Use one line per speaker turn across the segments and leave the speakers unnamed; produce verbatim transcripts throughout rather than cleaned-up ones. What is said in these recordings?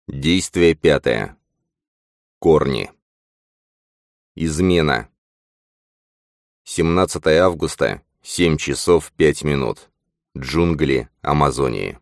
Действие пятое. Корни. Измена. семнадцатое августа, семь часов пять минут. Джунгли Амазонии.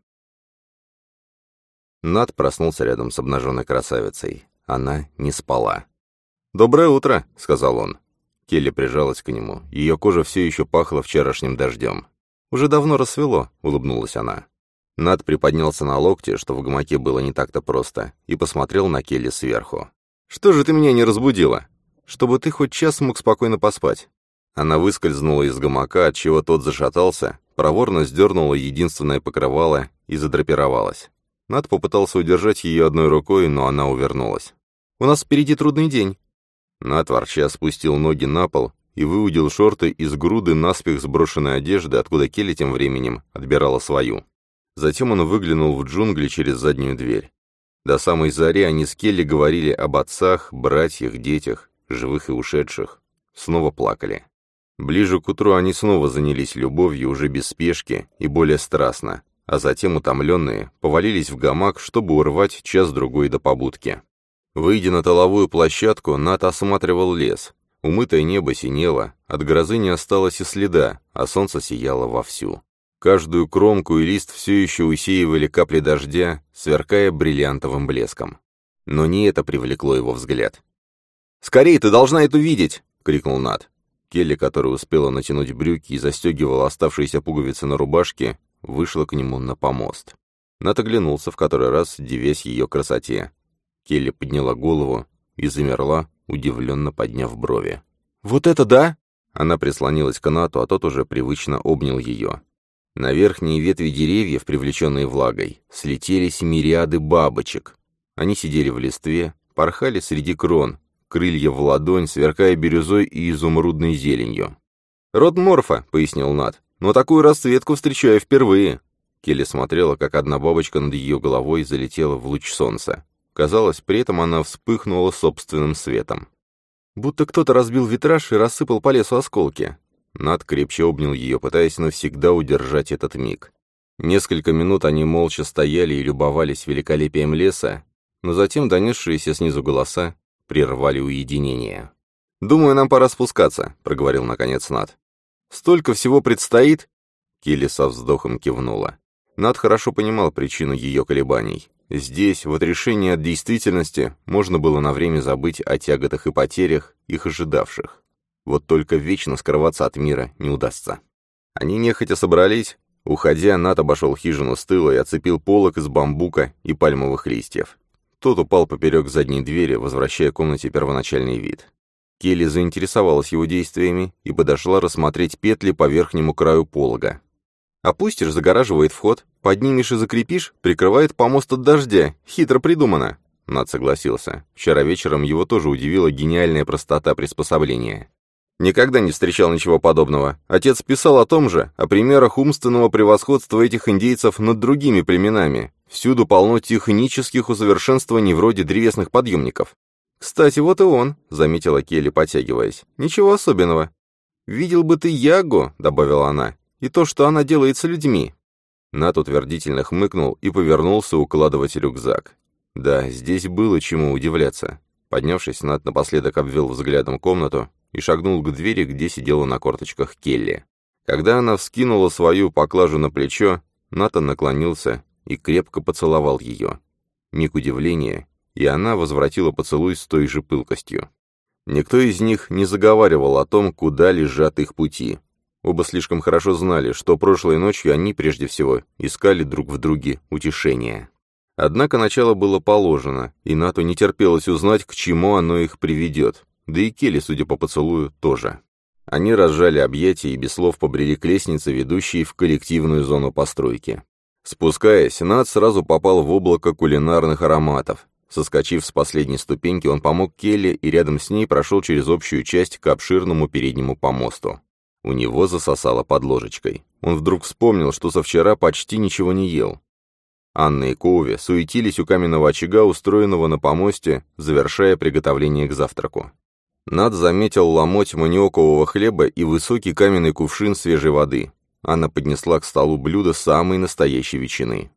Нат проснулся рядом с обнаженной красавицей. Она не спала. «Доброе утро», — сказал он. Келли прижалась к нему. Ее кожа все еще пахла вчерашним дождем. «Уже давно рассвело», — улыбнулась она. Нат приподнялся на локте, что в гамаке было не так-то просто, и посмотрел на Келли сверху. «Что же ты меня не разбудила? Чтобы ты хоть час мог спокойно поспать». Она выскользнула из гамака, отчего тот зашатался, проворно сдернула единственное покрывало и задрапировалась. Нат попытался удержать ее одной рукой, но она увернулась. «У нас впереди трудный день». Нат ворча спустил ноги на пол и выудил шорты из груды наспех сброшенной одежды, откуда Келли тем временем отбирала свою. Затем он выглянул в джунгли через заднюю дверь. До самой зари они с Келли говорили об отцах, братьях, детях, живых и ушедших. Снова плакали. Ближе к утру они снова занялись любовью уже без спешки и более страстно, а затем, утомленные, повалились в гамак, чтобы урвать час-другой до побудки. Выйдя на тыловую площадку, Нат осматривал лес. Умытое небо синело, от грозы не осталось и следа, а солнце сияло вовсю. Каждую кромку и лист все еще усеивали капли дождя, сверкая бриллиантовым блеском. Но не это привлекло его взгляд. «Скорей, ты должна это видеть!» — крикнул Нат. Келли, которая успела натянуть брюки и застегивала оставшиеся пуговицы на рубашке, вышла к нему на помост. Нат оглянулся в который раз, дивясь ее красоте. Келли подняла голову и замерла, удивленно подняв брови. «Вот это да!» Она прислонилась к Нату, а тот уже привычно обнял ее. На верхние ветви деревьев, привлеченные влагой, слетелись мириады бабочек. Они сидели в листве, порхали среди крон, крылья в ладонь, сверкая бирюзой и изумрудной зеленью. «Род морфа», — пояснил Нат, — «но такую расцветку встречаю впервые». Келли смотрела, как одна бабочка над ее головой залетела в луч солнца. Казалось, при этом она вспыхнула собственным светом. Будто кто-то разбил витраж и рассыпал по лесу осколки. Нат крепче обнял ее, пытаясь навсегда удержать этот миг. Несколько минут они молча стояли и любовались великолепием леса, но затем донесшиеся снизу голоса прервали уединение. «Думаю, нам пора спускаться», — проговорил наконец Нат. «Столько всего предстоит!» Келли со вздохом кивнула. Нат хорошо понимал причину ее колебаний. Здесь, в отрешении от действительности, можно было на время забыть о тяготах и потерях, их ожидавших. Вот только вечно скрываться от мира не удастся. Они нехотя собрались. Уходя, Нат обошел хижину с тыла и оцепил полог из бамбука и пальмовых листьев. Тот упал поперек задней двери, возвращая комнате первоначальный вид. Келли заинтересовалась его действиями и подошла рассмотреть петли по верхнему краю полога. «Опустишь, загораживает вход, поднимешь и закрепишь, прикрывает помост от дождя. Хитро придумано». Нат согласился. Вчера вечером его тоже удивила гениальная простота приспособления. Никогда не встречал ничего подобного. Отец писал о том же, о примерах умственного превосходства этих индейцев над другими племенами. Всюду полно технических усовершенствований вроде древесных подъемников. «Кстати, вот и он», — заметила Келли, потягиваясь. «Ничего особенного». «Видел бы ты Ягу», — добавила она, — «и то, что она делает с людьми». Нат утвердительно хмыкнул и повернулся укладывать рюкзак. Да, здесь было чему удивляться. Поднявшись, Нат напоследок обвел взглядом комнату и шагнул к двери, где сидела на корточках Келли. Когда она вскинула свою поклажу на плечо, Натан наклонился и крепко поцеловал ее. Миг удивления, и она возвратила поцелуй с той же пылкостью. Никто из них не заговаривал о том, куда лежат их пути. Оба слишком хорошо знали, что прошлой ночью они, прежде всего, искали друг в друге утешения. Однако начало было положено, и Нату не терпелось узнать, к чему оно их приведет. Да и Келли, судя по поцелую, тоже. Они разжали объятия и без слов побрели к лестнице, ведущей в коллективную зону постройки. Спускаясь, Нат сразу попал в облако кулинарных ароматов. Соскочив с последней ступеньки, он помог Келли и рядом с ней прошел через общую часть к обширному переднему помосту. У него засосало под ложечкой. Он вдруг вспомнил, что со вчера почти ничего не ел. Анна и Коуви суетились у каменного очага, устроенного на помосте, завершая приготовление к завтраку. Нат заметил ломоть маниокового хлеба и высокий каменный кувшин свежей воды. Анна поднесла к столу блюдо самой настоящей ветчины.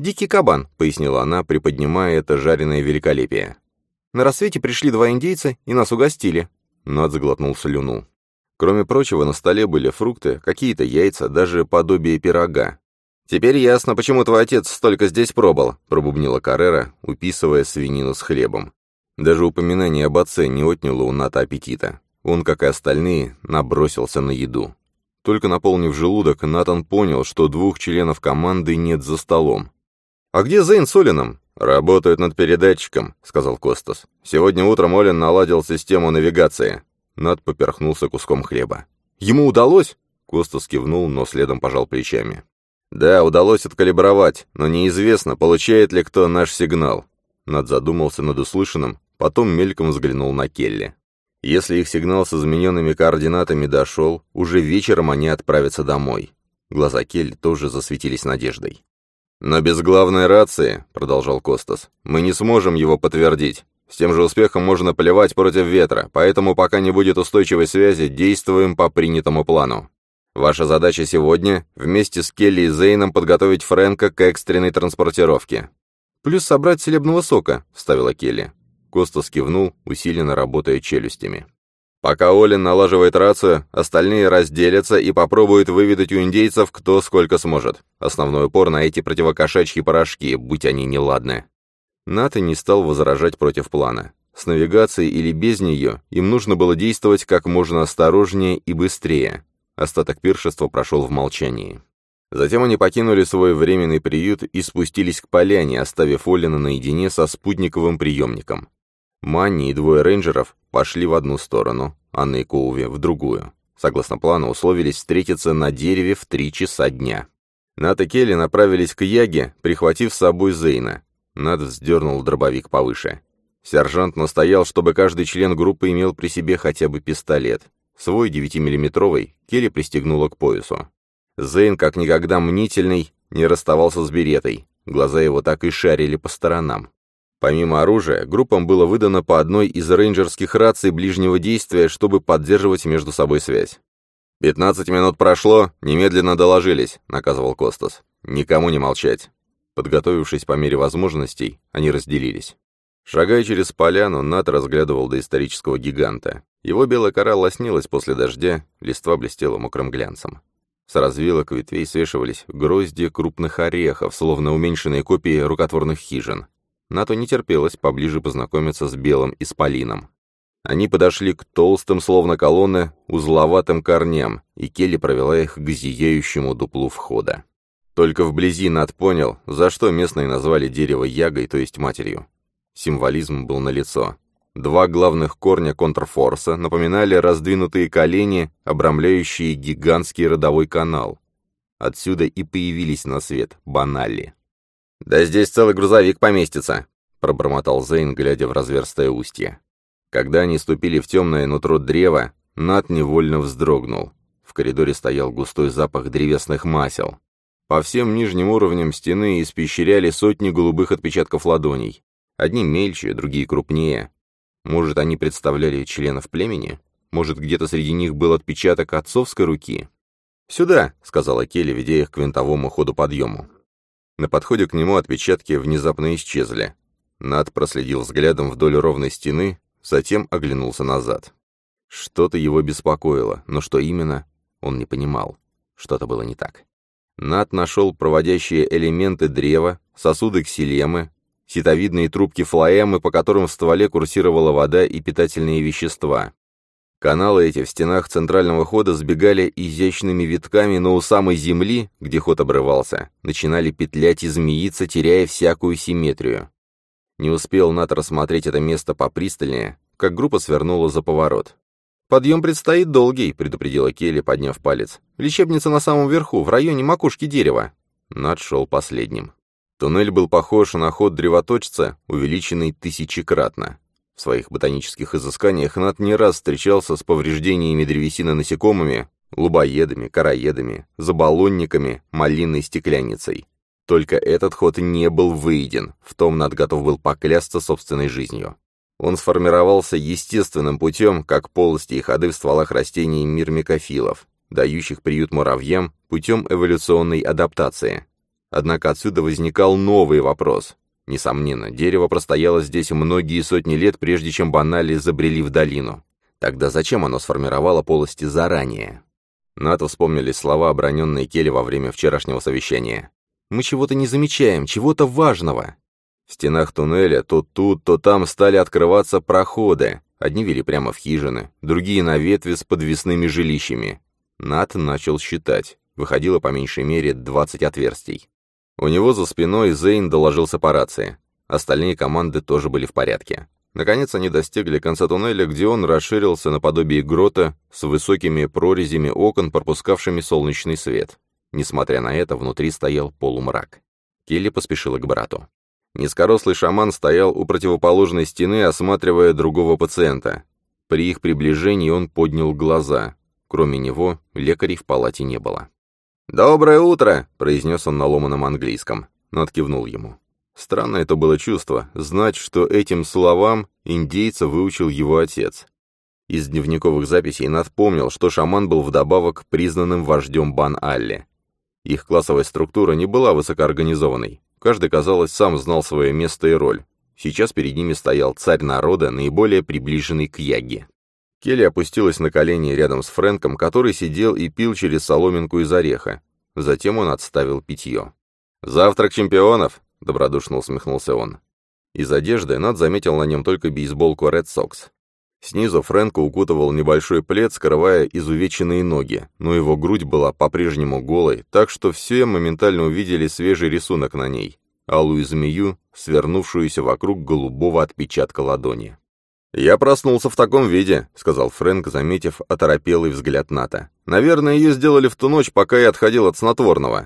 «Дикий кабан», — пояснила она, приподнимая это жареное великолепие. «На рассвете пришли два индейца и нас угостили». Нат заглотнул слюну. Кроме прочего, на столе были фрукты, какие-то яйца, даже подобие пирога. «Теперь ясно, почему твой отец столько здесь пробыл», — пробубнила Каррера, уписывая свинину с хлебом. Даже упоминание об отце не отняло у Ната аппетита. Он, как и остальные, набросился на еду. Только наполнив желудок, Натан понял, что двух членов команды нет за столом. «А где Зейн с Олином?» «Работают над передатчиком», — сказал Костас. «Сегодня утром Олин наладил систему навигации». Нат поперхнулся куском хлеба. «Ему удалось?» Костас кивнул, но следом пожал плечами. «Да, удалось откалибровать, но неизвестно, получает ли кто наш сигнал». Нат задумался над услышанным, потом мельком взглянул на Келли. Если их сигнал с измененными координатами дошел, уже вечером они отправятся домой. Глаза Келли тоже засветились надеждой. «Но без главной рации», — продолжал Костас, — «мы не сможем его подтвердить. С тем же успехом можно поливать против ветра, поэтому пока не будет устойчивой связи, действуем по принятому плану. Ваша задача сегодня — вместе с Келли и Зейном подготовить Фрэнка к экстренной транспортировке». «Плюс собрать целебного сока», — вставила Келли. Костас кивнул, усиленно работая челюстями. «Пока Олин налаживает рацию, остальные разделятся и попробуют выведать у индейцев кто сколько сможет. Основной упор на эти противокошачьи порошки, будь они неладны». Ната не стал возражать против плана. С навигацией или без нее им нужно было действовать как можно осторожнее и быстрее. Остаток пиршества прошел в молчании. Затем они покинули свой временный приют и спустились к поляне, оставив Олина наедине со спутниковым приемником. Манни и двое рейнджеров пошли в одну сторону, Анна и Коуви в другую. Согласно плану, условились встретиться на дереве в три часа дня. Нат и Келли направились к Яге, прихватив с собой Зейна. Нат вздернул дробовик повыше. Сержант настоял, чтобы каждый член группы имел при себе хотя бы пистолет. Свой девятимиллиметровый Келли пристегнула к поясу. Зейн, как никогда мнительный, не расставался с беретой. Глаза его так и шарили по сторонам. Помимо оружия, группам было выдано по одной из рейнджерских раций ближнего действия, чтобы поддерживать между собой связь. «Пятнадцать минут прошло, немедленно доложились», — наказывал Костас. «Никому не молчать». Подготовившись по мере возможностей, они разделились. Шагая через поляну, Нат разглядывал доисторического гиганта. Его белая кора лоснилась после дождя, листва блестела мокрым глянцем. С развилок ветвей свешивались грозди крупных орехов, словно уменьшенные копии рукотворных хижин. Нату не терпелось поближе познакомиться с белым исполином. Они подошли к толстым, словно колонны, узловатым корням, и Келли провела их к зияющему дуплу входа. Только вблизи Нат понял, за что местные назвали дерево ягой, то есть матерью. Символизм был налицо. Два главных корня контрфорса напоминали раздвинутые колени, обрамляющие гигантский родовой канал. Отсюда и появились на свет баналли. «Да здесь целый грузовик поместится», — пробормотал Зейн, глядя в разверстое устье. Когда они ступили в темное нутро древа, Нат невольно вздрогнул. В коридоре стоял густой запах древесных масел. По всем нижним уровням стены испещряли сотни голубых отпечатков ладоней. Одни мельче, другие крупнее. Может, они представляли членов племени? Может, где-то среди них был отпечаток отцовской руки? «Сюда», — сказала Келли, ведя их к винтовому ходу-подъему. На подходе к нему отпечатки внезапно исчезли. Нат проследил взглядом вдоль ровной стены, затем оглянулся назад. Что-то его беспокоило, но что именно, он не понимал. Что-то было не так. Нат нашел проводящие элементы древа, сосуды ксилемы, ситовидные трубки флоэмы, по которым в стволе курсировала вода и питательные вещества. Каналы эти в стенах центрального хода сбегали изящными витками, но у самой земли, где ход обрывался, начинали петлять и змеиться, теряя всякую симметрию. Не успел Нат рассмотреть это место попристальнее, как группа свернула за поворот. «Подъем предстоит долгий», — предупредила Келли, подняв палец. «Лечебница на самом верху, в районе макушки дерева». Нат шел последним. Туннель был похож на ход древоточца, увеличенный тысячекратно. В своих ботанических изысканиях Нат не раз встречался с повреждениями древесины насекомыми, лубоедами, короедами, заболонниками, малинной стекляницей. Только этот ход не был выеден, в том Нат готов был поклясться собственной жизнью. Он сформировался естественным путем, как полости и ходы в стволах растений мирмикофилов, дающих приют муравьям путем эволюционной адаптации. Однако отсюда возникал новый вопрос. Несомненно, дерево простояло здесь многие сотни лет, прежде чем банали забрели в долину. Тогда зачем оно сформировало полости заранее? Нату вспомнили слова, оброненные Келли во время вчерашнего совещания. «Мы чего-то не замечаем, чего-то важного». В стенах туннеля то тут, то там стали открываться проходы. Одни вели прямо в хижины, другие на ветви с подвесными жилищами. Нат начал считать. Выходило по меньшей мере двадцать отверстий. У него за спиной Зейн доложился по рации. Остальные команды тоже были в порядке. Наконец они достигли конца туннеля, где он расширился наподобие грота с высокими прорезями окон, пропускавшими солнечный свет. Несмотря на это, внутри стоял полумрак. Келли поспешила к брату. Низкорослый шаман стоял у противоположной стены, осматривая другого пациента. При их приближении он поднял глаза. Кроме него, лекарей в палате не было. «Доброе утро!» — произнес он на ломаном английском. Нат кивнул ему. Странное это было чувство — знать, что этим словам индейца выучил его отец. Из дневниковых записей Нат помнил, что шаман был вдобавок признанным вождем Бан-Алли. Их классовая структура не была высокоорганизованной. Каждый, казалось, сам знал свое место и роль. Сейчас перед ними стоял царь народа, наиболее приближенный к Яге. Келли опустилась на колени рядом с Фрэнком, который сидел и пил через соломинку из ореха. Затем он отставил питье. «Завтрак чемпионов!» — добродушно усмехнулся он. Из одежды Нат заметил на нем только бейсболку Red Sox. Снизу Фрэнка укутывал небольшой плед, скрывая изувеченные ноги, но его грудь была по-прежнему голой, так что все моментально увидели свежий рисунок на ней — алую змею, свернувшуюся вокруг голубого отпечатка ладони. «Я проснулся в таком виде», — сказал Фрэнк, заметив оторопелый взгляд Ната. «Наверное, ее сделали в ту ночь, пока я отходил от снотворного».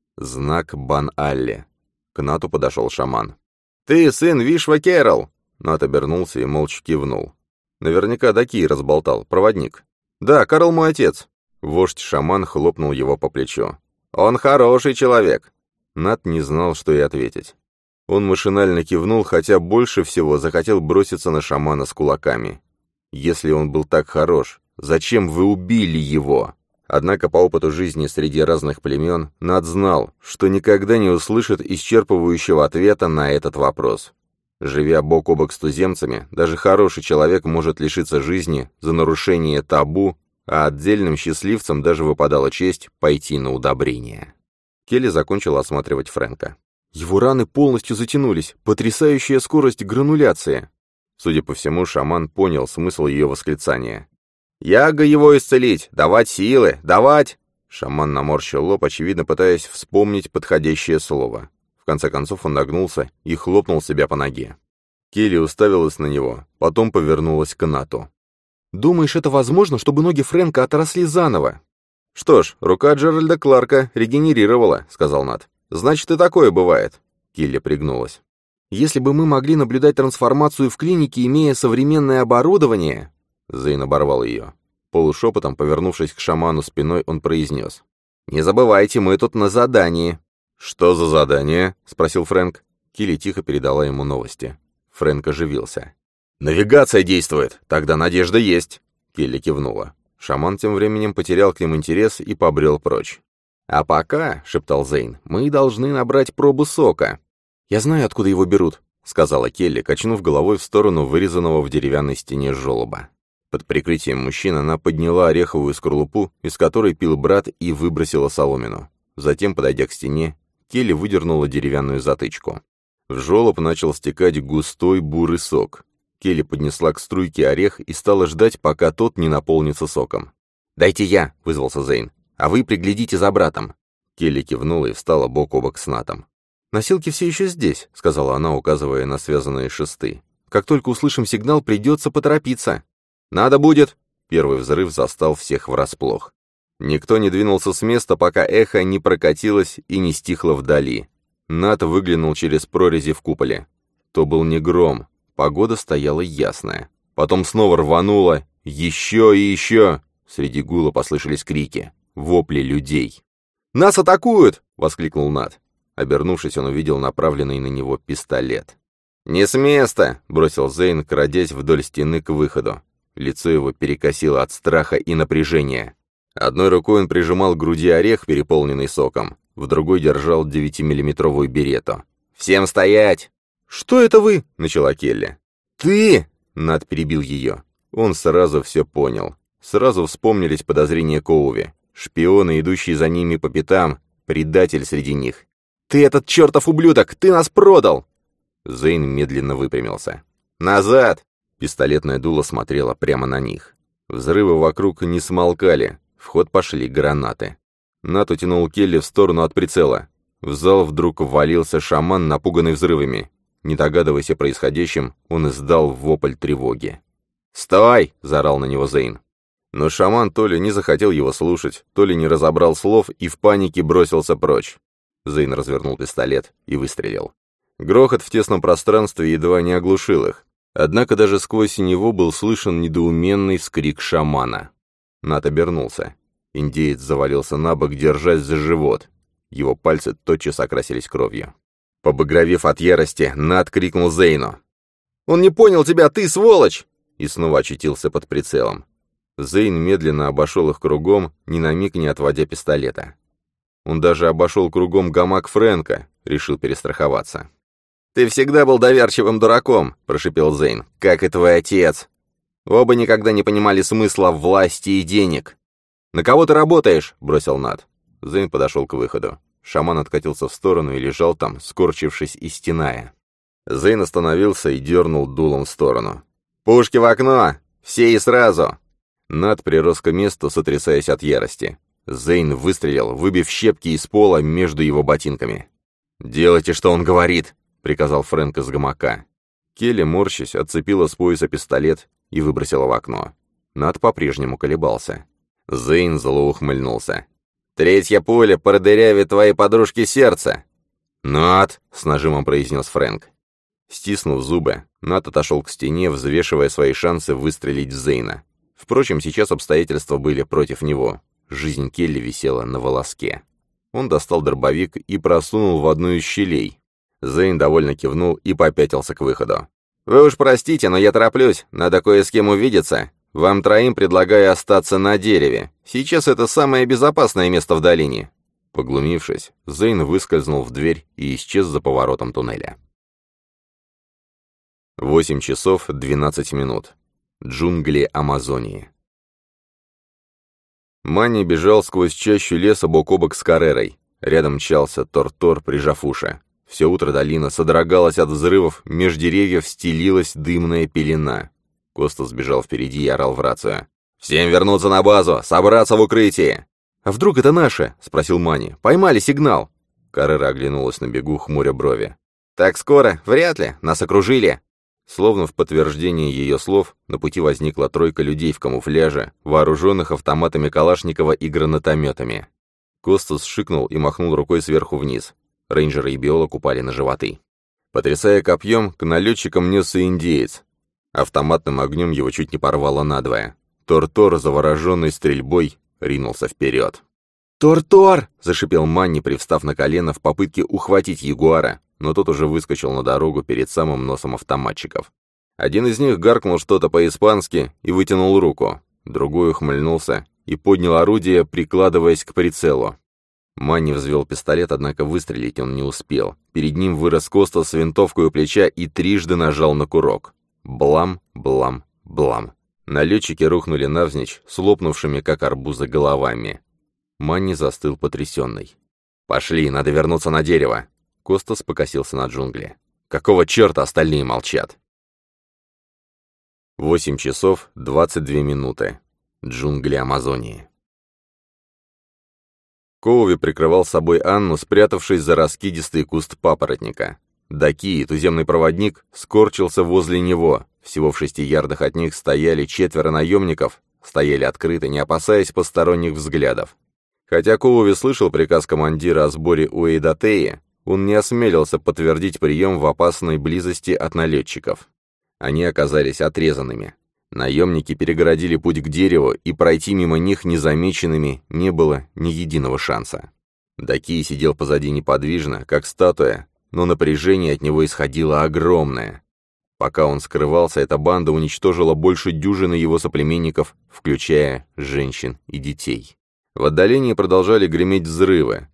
Знак Бан-Алли. К Нату подошел шаман. «Ты сын Вишва Кэрол!» Нат обернулся и молча кивнул. Наверняка Даки разболтал, проводник. «Да, Карл мой отец». Вождь-шаман хлопнул его по плечу. «Он хороший человек». Нат не знал, что и ответить. Он машинально кивнул, хотя больше всего захотел броситься на шамана с кулаками. Если он был так хорош, зачем вы убили его? Однако по опыту жизни среди разных племен Нат знал, что никогда не услышит исчерпывающего ответа на этот вопрос. Живя бок о бок с туземцами, даже хороший человек может лишиться жизни за нарушение табу, а отдельным счастливцам даже выпадала честь пойти на удобрение. Келли закончила осматривать Фрэнка. Его раны полностью затянулись, потрясающая скорость грануляции. Судя по всему, шаман понял смысл ее восклицания. «Яга его исцелить! Давать силы! Давать!» Шаман наморщил лоб, очевидно пытаясь вспомнить подходящее слово. В конце концов он нагнулся и хлопнул себя по ноге. Келли уставилась на него, потом повернулась к Нату. «Думаешь, это возможно, чтобы ноги Фрэнка отросли заново?» «Что ж, рука Джеральда Кларка регенерировала», — сказал Нат. «Значит, и такое бывает». Келли пригнулась. «Если бы мы могли наблюдать трансформацию в клинике, имея современное оборудование...» Зейн оборвал ее. Полушепотом, повернувшись к шаману спиной, он произнес. «Не забывайте, мы тут на задании». «Что за задание?» — спросил Фрэнк. Келли тихо передала ему новости. Фрэнк оживился. «Навигация действует! Тогда надежда есть!» Келли кивнула. Шаман тем временем потерял к ним интерес и побрел прочь. «А пока, — шептал Зейн, — мы должны набрать пробу сока». «Я знаю, откуда его берут», — сказала Келли, качнув головой в сторону вырезанного в деревянной стене желоба. Под прикрытием мужчин она подняла ореховую скорлупу, из которой пил брат, и выбросила соломину. Затем, подойдя к стене, Келли выдернула деревянную затычку. В желоб начал стекать густой бурый сок. Келли поднесла к струйке орех и стала ждать, пока тот не наполнится соком. «Дайте я», — вызвался Зейн, — «а вы приглядите за братом». Келли кивнула и встала бок о бок с Натом. «Носилки все еще здесь», — сказала она, указывая на связанные шесты. «Как только услышим сигнал, придется поторопиться». «Надо будет!» Первый взрыв застал всех врасплох. Никто не двинулся с места, пока эхо не прокатилось и не стихло вдали. Нат выглянул через прорези в куполе. То был не гром, погода стояла ясная. Потом снова рвануло. Еще и еще! Среди гула послышались крики, вопли людей. «Нас атакуют!» — воскликнул Нат. Обернувшись, он увидел направленный на него пистолет. «Не с места!» — бросил Зейн, крадясь вдоль стены к выходу. Лицо его перекосило от страха и напряжения. Одной рукой он прижимал к груди орех, переполненный соком. в другой держал девятимиллиметровую беретту. «Всем стоять!» «Что это вы?» — начала Келли. «Ты!» — Нат перебил ее. Он сразу все понял. Сразу вспомнились подозрения Коуви. Шпионы, идущие за ними по пятам, предатель среди них. «Ты этот чертов ублюдок! Ты нас продал!» Зейн медленно выпрямился. «Назад!» Пистолетное дуло смотрело прямо на них. Взрывы вокруг не смолкали. В ход пошли гранаты. Нат утянул Келли в сторону от прицела. В зал вдруг ввалился шаман, напуганный взрывами. Не догадываясь о происходящем, он издал вопль тревоги. «Стой!» — заорал на него Зейн. Но шаман то ли не захотел его слушать, то ли не разобрал слов и в панике бросился прочь. Зейн развернул пистолет и выстрелил. Грохот в тесном пространстве едва не оглушил их. Однако даже сквозь него был слышен недоуменный вскрик шамана. Нат обернулся. Индеец завалился на бок, держась за живот. Его пальцы тотчас окрасились кровью. Побагровев от ярости, Нат крикнул Зейну. «Он не понял тебя, ты сволочь!» И снова очутился под прицелом. Зейн медленно обошел их кругом, ни на миг не отводя пистолета. Он даже обошел кругом гамак Фрэнка, решил перестраховаться. «Ты всегда был доверчивым дураком», — прошипел Зейн, — «как и твой отец. Оба никогда не понимали смысла власти и денег». «На кого ты работаешь?» — бросил Нат. Зейн подошел к выходу. Шаман откатился в сторону и лежал там, скорчившись и стеная. Зейн остановился и дернул дулом в сторону. «Пушки в окно! Все и сразу!» Нат прирос к месту, сотрясаясь от ярости. Зейн выстрелил, выбив щепки из пола между его ботинками. «Делайте, что он говорит!» — приказал Фрэнк из гамака. Келли, морщась, отцепила с пояса пистолет и выбросила в окно. Нат по-прежнему колебался. Зейн зло ухмыльнулся. «Третья пуля продырявит твоей подружке сердце!» «Нат!» — с нажимом произнес Фрэнк. Стиснув зубы, Нат отошел к стене, взвешивая свои шансы выстрелить в Зейна. Впрочем, сейчас обстоятельства были против него. Жизнь Келли висела на волоске. Он достал дробовик и просунул в одну из щелей. Зейн довольно кивнул и попятился к выходу. «Вы уж простите, но я тороплюсь, надо кое с кем увидеться. Вам троим предлагаю остаться на дереве. Сейчас это самое безопасное место в долине». Поглумившись, Зейн выскользнул в дверь и исчез за поворотом туннеля. Восемь часов двенадцать минут. Джунгли Амазонии. Манни бежал сквозь чащу леса бок о бок с Каррерой. Рядом мчался Тор-Тор, прижав уши. Все утро долина содрогалась от взрывов, меж деревьев стелилась дымная пелена. Костас бежал впереди и орал в рацию. «Всем вернуться на базу! Собраться в укрытии!» «А вдруг это наши?» — спросил Манни. «Поймали сигнал!» Каррера оглянулась на бегу, хмуря брови. «Так скоро? Вряд ли. Нас окружили!» Словно в подтверждение ее слов, на пути возникла тройка людей в камуфляже, вооруженных автоматами Калашникова и гранатометами. Костас шикнул и махнул рукой сверху вниз. Рейнджеры и биолог упали на животы. Потрясая копьем, к налетчикам несся индеец. Автоматным огнем его чуть не порвало надвое. Тор-Тор, завороженный стрельбой, ринулся вперед. «Тор-Тор!» — зашипел Манни, привстав на колено в попытке ухватить ягуара, но тот уже выскочил на дорогу перед самым носом автоматчиков. Один из них гаркнул что-то по-испански и вытянул руку. Другой ухмыльнулся и поднял орудие, прикладываясь к прицелу. Манни взвел пистолет, однако выстрелить он не успел. Перед ним вырос Костас с винтовкой у плеча и трижды нажал на курок. Блам, блам, блам. Налетчики рухнули навзничь, с лопнувшими, как арбузы, головами. Манни застыл потрясенный. «Пошли, надо вернуться на дерево!» Костас покосился на джунгли. «Какого черта остальные молчат?» Восемь часов двадцать две минуты. Джунгли Амазонии. Коуви прикрывал собой Анну, спрятавшись за раскидистый куст папоротника. Даки, туземный проводник, скорчился возле него. Всего в шести ярдах от них стояли четверо наемников, стояли открыто, не опасаясь посторонних взглядов. Хотя Коуви слышал приказ командира о сборе у Эйдатеи, он не осмелился подтвердить прием в опасной близости от налетчиков. Они оказались отрезанными. Наемники перегородили путь к дереву, и пройти мимо них незамеченными не было ни единого шанса. Даки сидел позади неподвижно, как статуя, но напряжение от него исходило огромное. Пока он скрывался, эта банда уничтожила больше дюжины его соплеменников, включая женщин и детей. В отдалении продолжали греметь взрывы.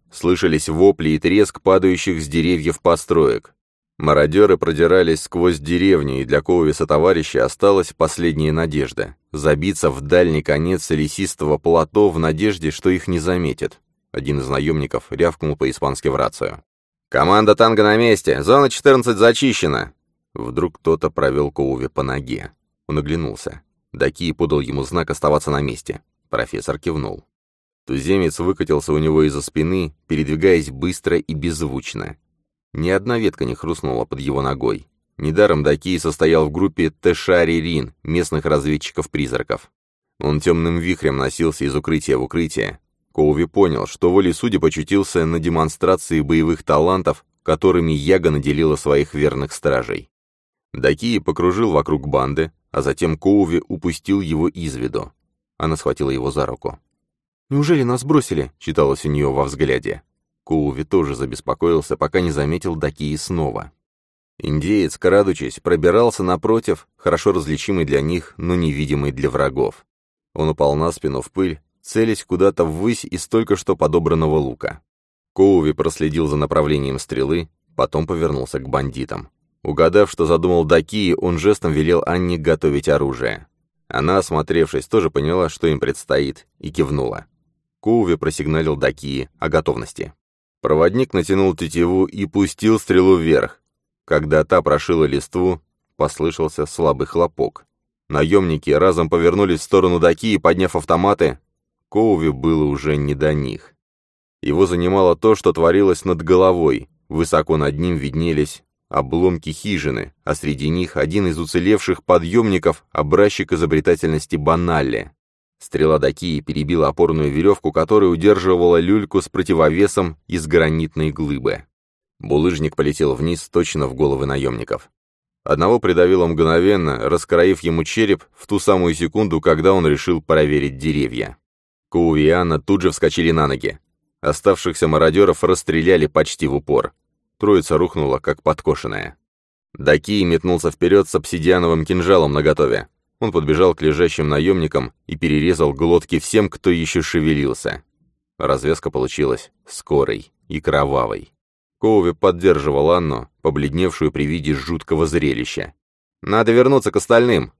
Слышались вопли и треск падающих с деревьев построек. Мародеры продирались сквозь деревню, и для Коувиса товарища осталась последняя надежда — забиться в дальний конец лесистого плато в надежде, что их не заметят. Один из наемников рявкнул по-испански в рацию. «Команда танго на месте! Зона четырнадцать зачищена!» Вдруг кто-то провел Коуви по ноге. Он оглянулся. Даки подал ему знак оставаться на месте. Профессор кивнул. Туземец выкатился у него из-за спины, передвигаясь быстро и беззвучно. Ни одна ветка не хрустнула под его ногой. Недаром Даки состоял в группе Тэшари-Рин, местных разведчиков-призраков. Он темным вихрем носился из укрытия в укрытие. Коуви понял, что волей судеб очутился на демонстрации боевых талантов, которыми Яга наделила своих верных стражей. Даки покружил вокруг банды, а затем Коуви упустил его из виду. Она схватила его за руку. «Неужели нас бросили?» — читалось у нее во взгляде. Коуви тоже забеспокоился, пока не заметил Даки снова. Индеец, крадучись, пробирался напротив, хорошо различимый для них, но невидимый для врагов. Он упал на спину в пыль, целясь куда-то ввысь из только что подобранного лука. Коуви проследил за направлением стрелы, потом повернулся к бандитам. Угадав, что задумал Даки, он жестом велел Анне готовить оружие. Она, осмотревшись, тоже поняла, что им предстоит, и кивнула. Коуви просигналил Даки о готовности. Проводник натянул тетиву и пустил стрелу вверх. Когда та прошила листву, послышался слабый хлопок. Наемники разом повернулись в сторону Даки и, подняв автоматы, Коуви было уже не до них. Его занимало то, что творилось над головой. Высоко над ним виднелись обломки хижины, а среди них один из уцелевших подъемников, образчик изобретательности Баналли. Стрела Даки перебила опорную веревку, которая удерживала люльку с противовесом из гранитной глыбы. Булыжник полетел вниз точно в головы наемников. Одного придавило мгновенно, раскроив ему череп в ту самую секунду, когда он решил проверить деревья. Коуви и Анна тут же вскочили на ноги. Оставшихся мародеров расстреляли почти в упор. Троица рухнула, как подкошенная. Даки метнулся вперед с обсидиановым кинжалом наготове. Он подбежал к лежащим наемникам и перерезал глотки всем, кто еще шевелился. Развязка получилась скорой и кровавой. Коуви поддерживал Анну, побледневшую при виде жуткого зрелища. «Надо вернуться к остальным!»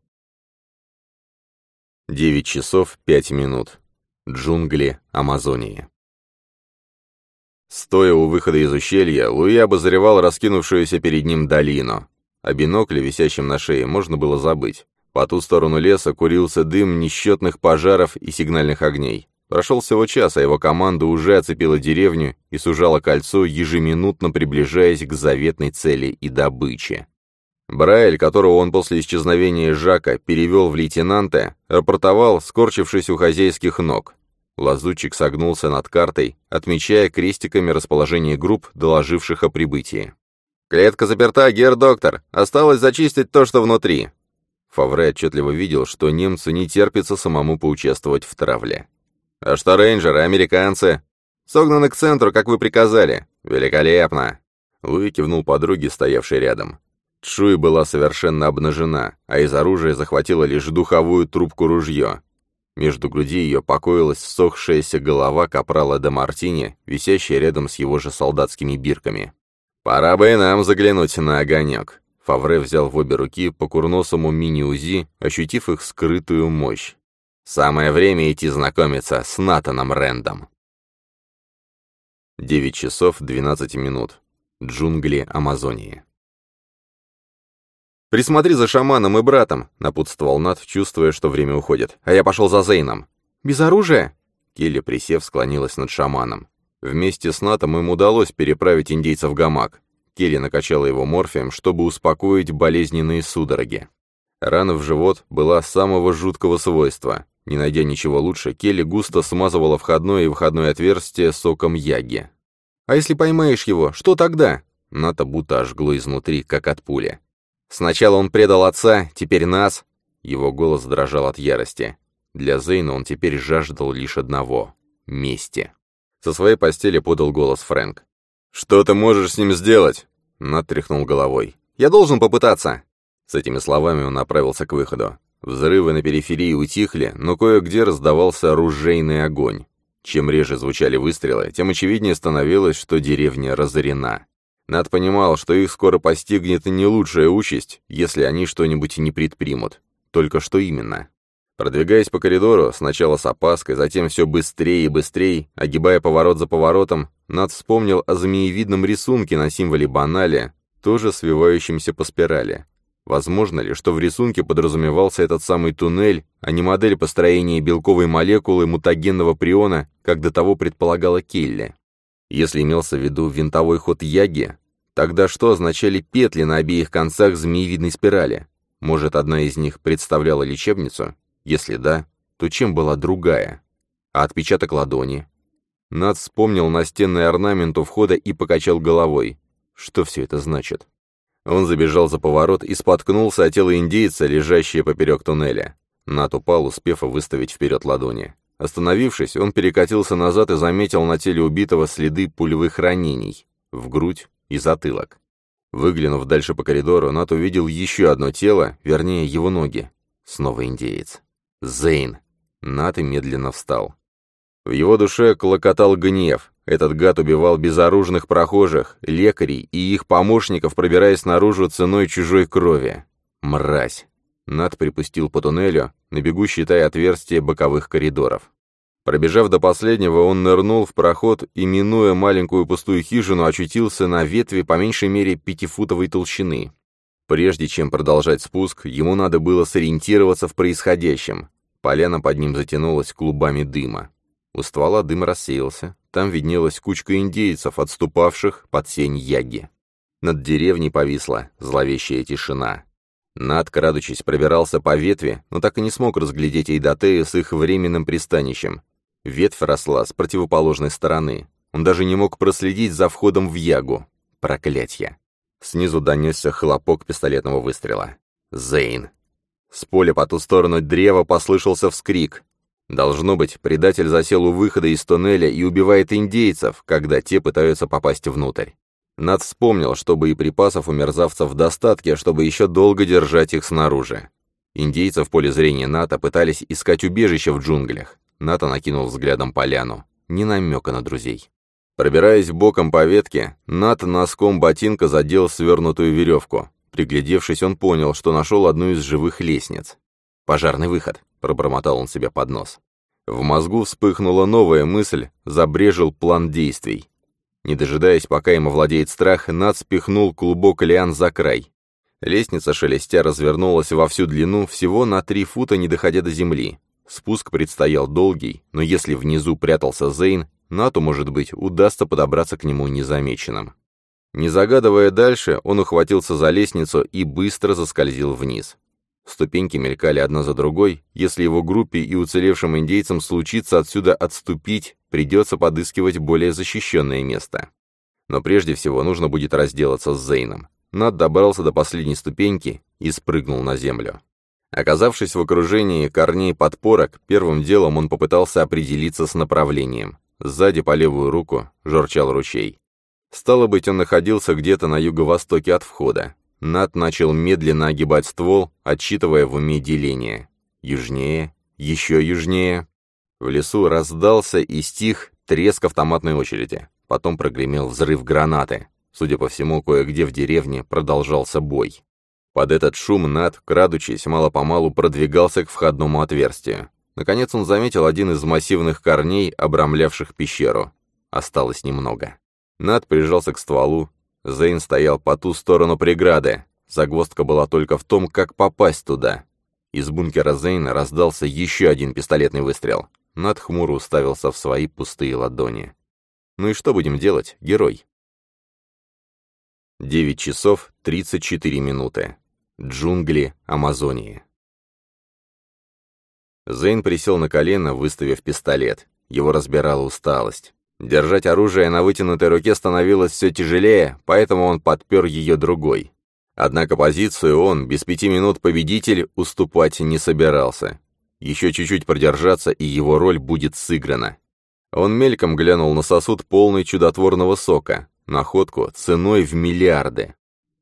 Девять часов пять минут. Джунгли Амазонии. Стоя у выхода из ущелья, Луи обозревал раскинувшуюся перед ним долину. О бинокле, висящем на шее, можно было забыть. По ту сторону леса курился дым несчетных пожаров и сигнальных огней. Прошел всего час, а его команда уже оцепила деревню и сужала кольцо, ежеминутно приближаясь к заветной цели и добыче. Брайль, которого он после исчезновения Жака перевел в лейтенанта, рапортовал, скорчившись у хозяйских ног. Лазутчик согнулся над картой, отмечая крестиками расположение групп, доложивших о прибытии. «Клетка заперта, гер-доктор. Осталось зачистить то, что внутри». Фавре отчетливо видел, что немцу не терпится самому поучаствовать в травле. «А что рейнджеры, американцы?» «Согнаны к центру, как вы приказали». «Великолепно!» Луи кивнул подруге, стоявшей рядом. Чжуй была совершенно обнажена, а из оружия захватила лишь духовую трубку-ружье. Между груди ее покоилась ссохшаяся голова капрала де Мартини, висящая рядом с его же солдатскими бирками. «Пора бы и нам заглянуть на огонек». Фавре взял в обе руки по курносому мини-УЗИ, ощутив их скрытую мощь. «Самое время идти знакомиться с Натаном Рэндом». Девять часов двенадцать минут. Джунгли Амазонии. «Присмотри за шаманом и братом», — напутствовал Нат, чувствуя, что время уходит. «А я пошел за Зейном». «Без оружия?» Келли, присев, склонилась над шаманом. Вместе с Натом им удалось переправить индейца в гамак. Келли накачала его морфием, чтобы успокоить болезненные судороги. Рана в живот была самого жуткого свойства. Не найдя ничего лучше, Келли густо смазывала входное и выходное отверстие соком яги. «А если поймаешь его, что тогда?» Ната будто ожгло изнутри, как от пули. «Сначала он предал отца, теперь нас». Его голос дрожал от ярости. Для Зейна он теперь жаждал лишь одного — мести. Со своей постели подал голос Фрэнк. «Что ты можешь с ним сделать?» Нат тряхнул головой. «Я должен попытаться!» С этими словами он направился к выходу. Взрывы на периферии утихли, но кое-где раздавался оружейный огонь. Чем реже звучали выстрелы, тем очевиднее становилось, что деревня разорена. Нат понимал, что их скоро постигнет не лучшая участь, если они что-нибудь не предпримут. Только что именно? Продвигаясь по коридору, сначала с опаской, затем все быстрее и быстрее, огибая поворот за поворотом, Нат вспомнил о змеевидном рисунке на символе банали, тоже свивающемся по спирали. Возможно ли, что в рисунке подразумевался этот самый туннель, а не модель построения белковой молекулы мутагенного приона, как до того предполагала Келли? Если имелся в виду винтовой ход Яги, тогда что означали петли на обеих концах змеевидной спирали? Может, одна из них представляла лечебницу? Если да, то чем была другая? А отпечаток ладони? Нат вспомнил настенный орнамент у входа и покачал головой. Что все это значит? Он забежал за поворот и споткнулся о тело индейца, лежащее поперек туннеля. Нат упал, успев выставить вперед ладони. Остановившись, он перекатился назад и заметил на теле убитого следы пулевых ранений в грудь и затылок. Выглянув дальше по коридору, Нат увидел еще одно тело, вернее, его ноги. Снова индеец. Зейн. Нат и медленно встал. В его душе клокотал гнев. Этот гад убивал безоружных прохожих, лекарей и их помощников, пробираясь наружу ценой чужой крови. Мразь. Нат припустил по туннелю, на бегу считая отверстия боковых коридоров. Пробежав до последнего, он нырнул в проход и, минуя маленькую пустую хижину, очутился на ветви по меньшей мере пятифутовой толщины. Прежде чем продолжать спуск, ему надо было сориентироваться в происходящем. Поляна под ним затянулась клубами дыма. У ствола дым рассеялся, там виднелась кучка индейцев, отступавших под сень Яги. Над деревней повисла зловещая тишина. Нат, крадучись, пробирался по ветви, но так и не смог разглядеть Эйдотею с их временным пристанищем. Ветвь росла с противоположной стороны. Он даже не мог проследить за входом в Ягу. Проклятье. Снизу донесся хлопок пистолетного выстрела. Зейн. С поля по ту сторону древа послышался вскрик. Должно быть, предатель засел у выхода из туннеля и убивает индейцев, когда те пытаются попасть внутрь. Нат вспомнил, что боеприпасов у мерзавцев в достатке, чтобы еще долго держать их снаружи. Индейцы в поле зрения Ната пытались искать убежище в джунглях. Ната накинул взглядом поляну. Ни намека на друзей. Пробираясь боком по ветке, Нат носком ботинка задел свернутую веревку. Приглядевшись, он понял, что нашел одну из живых лестниц. «Пожарный выход», — пробормотал он себе под нос. В мозгу вспыхнула новая мысль, забрежил план действий. Не дожидаясь, пока им овладеет страх, Нат спихнул клубок лиан за край. Лестница шелестя развернулась во всю длину, всего на три фута, не доходя до земли. Спуск предстоял долгий, но если внизу прятался Зейн, Нату, может быть, удастся подобраться к нему незамеченным. Не загадывая дальше, он ухватился за лестницу и быстро заскользил вниз. Ступеньки мелькали одна за другой. Если его группе и уцелевшим индейцам случится отсюда отступить, придется подыскивать более защищенное место. Но прежде всего нужно будет разделаться с Зейном. Нат добрался до последней ступеньки и спрыгнул на землю. Оказавшись в окружении корней подпорок, первым делом он попытался определиться с направлением. Сзади по левую руку журчал ручей. Стало быть, он находился где-то на юго-востоке от входа. Нат начал медленно огибать ствол, отсчитывая в уме деление. Южнее, еще южнее. В лесу раздался и стих треск автоматной очереди. Потом прогремел взрыв гранаты. Судя по всему, кое-где в деревне продолжался бой. Под этот шум Нат, крадучись, мало-помалу продвигался к входному отверстию. Наконец он заметил один из массивных корней, обрамлявших пещеру. Осталось немного. Нат прижался к стволу. Зейн стоял по ту сторону преграды. Загвоздка была только в том, как попасть туда. Из бункера Зейна раздался еще один пистолетный выстрел. Нат хмуро уставился в свои пустые ладони. «Ну и что будем делать, герой?» девять часов тридцать четыре минуты. Джунгли Амазонии. Зейн присел на колено, выставив пистолет. Его разбирала усталость. Держать оружие на вытянутой руке становилось все тяжелее, поэтому он подпер ее другой. Однако позицию он, без пяти минут победитель, уступать не собирался. Еще чуть-чуть продержаться, и его роль будет сыграна. Он мельком глянул на сосуд, полный чудотворного сока, находку ценой в миллиарды.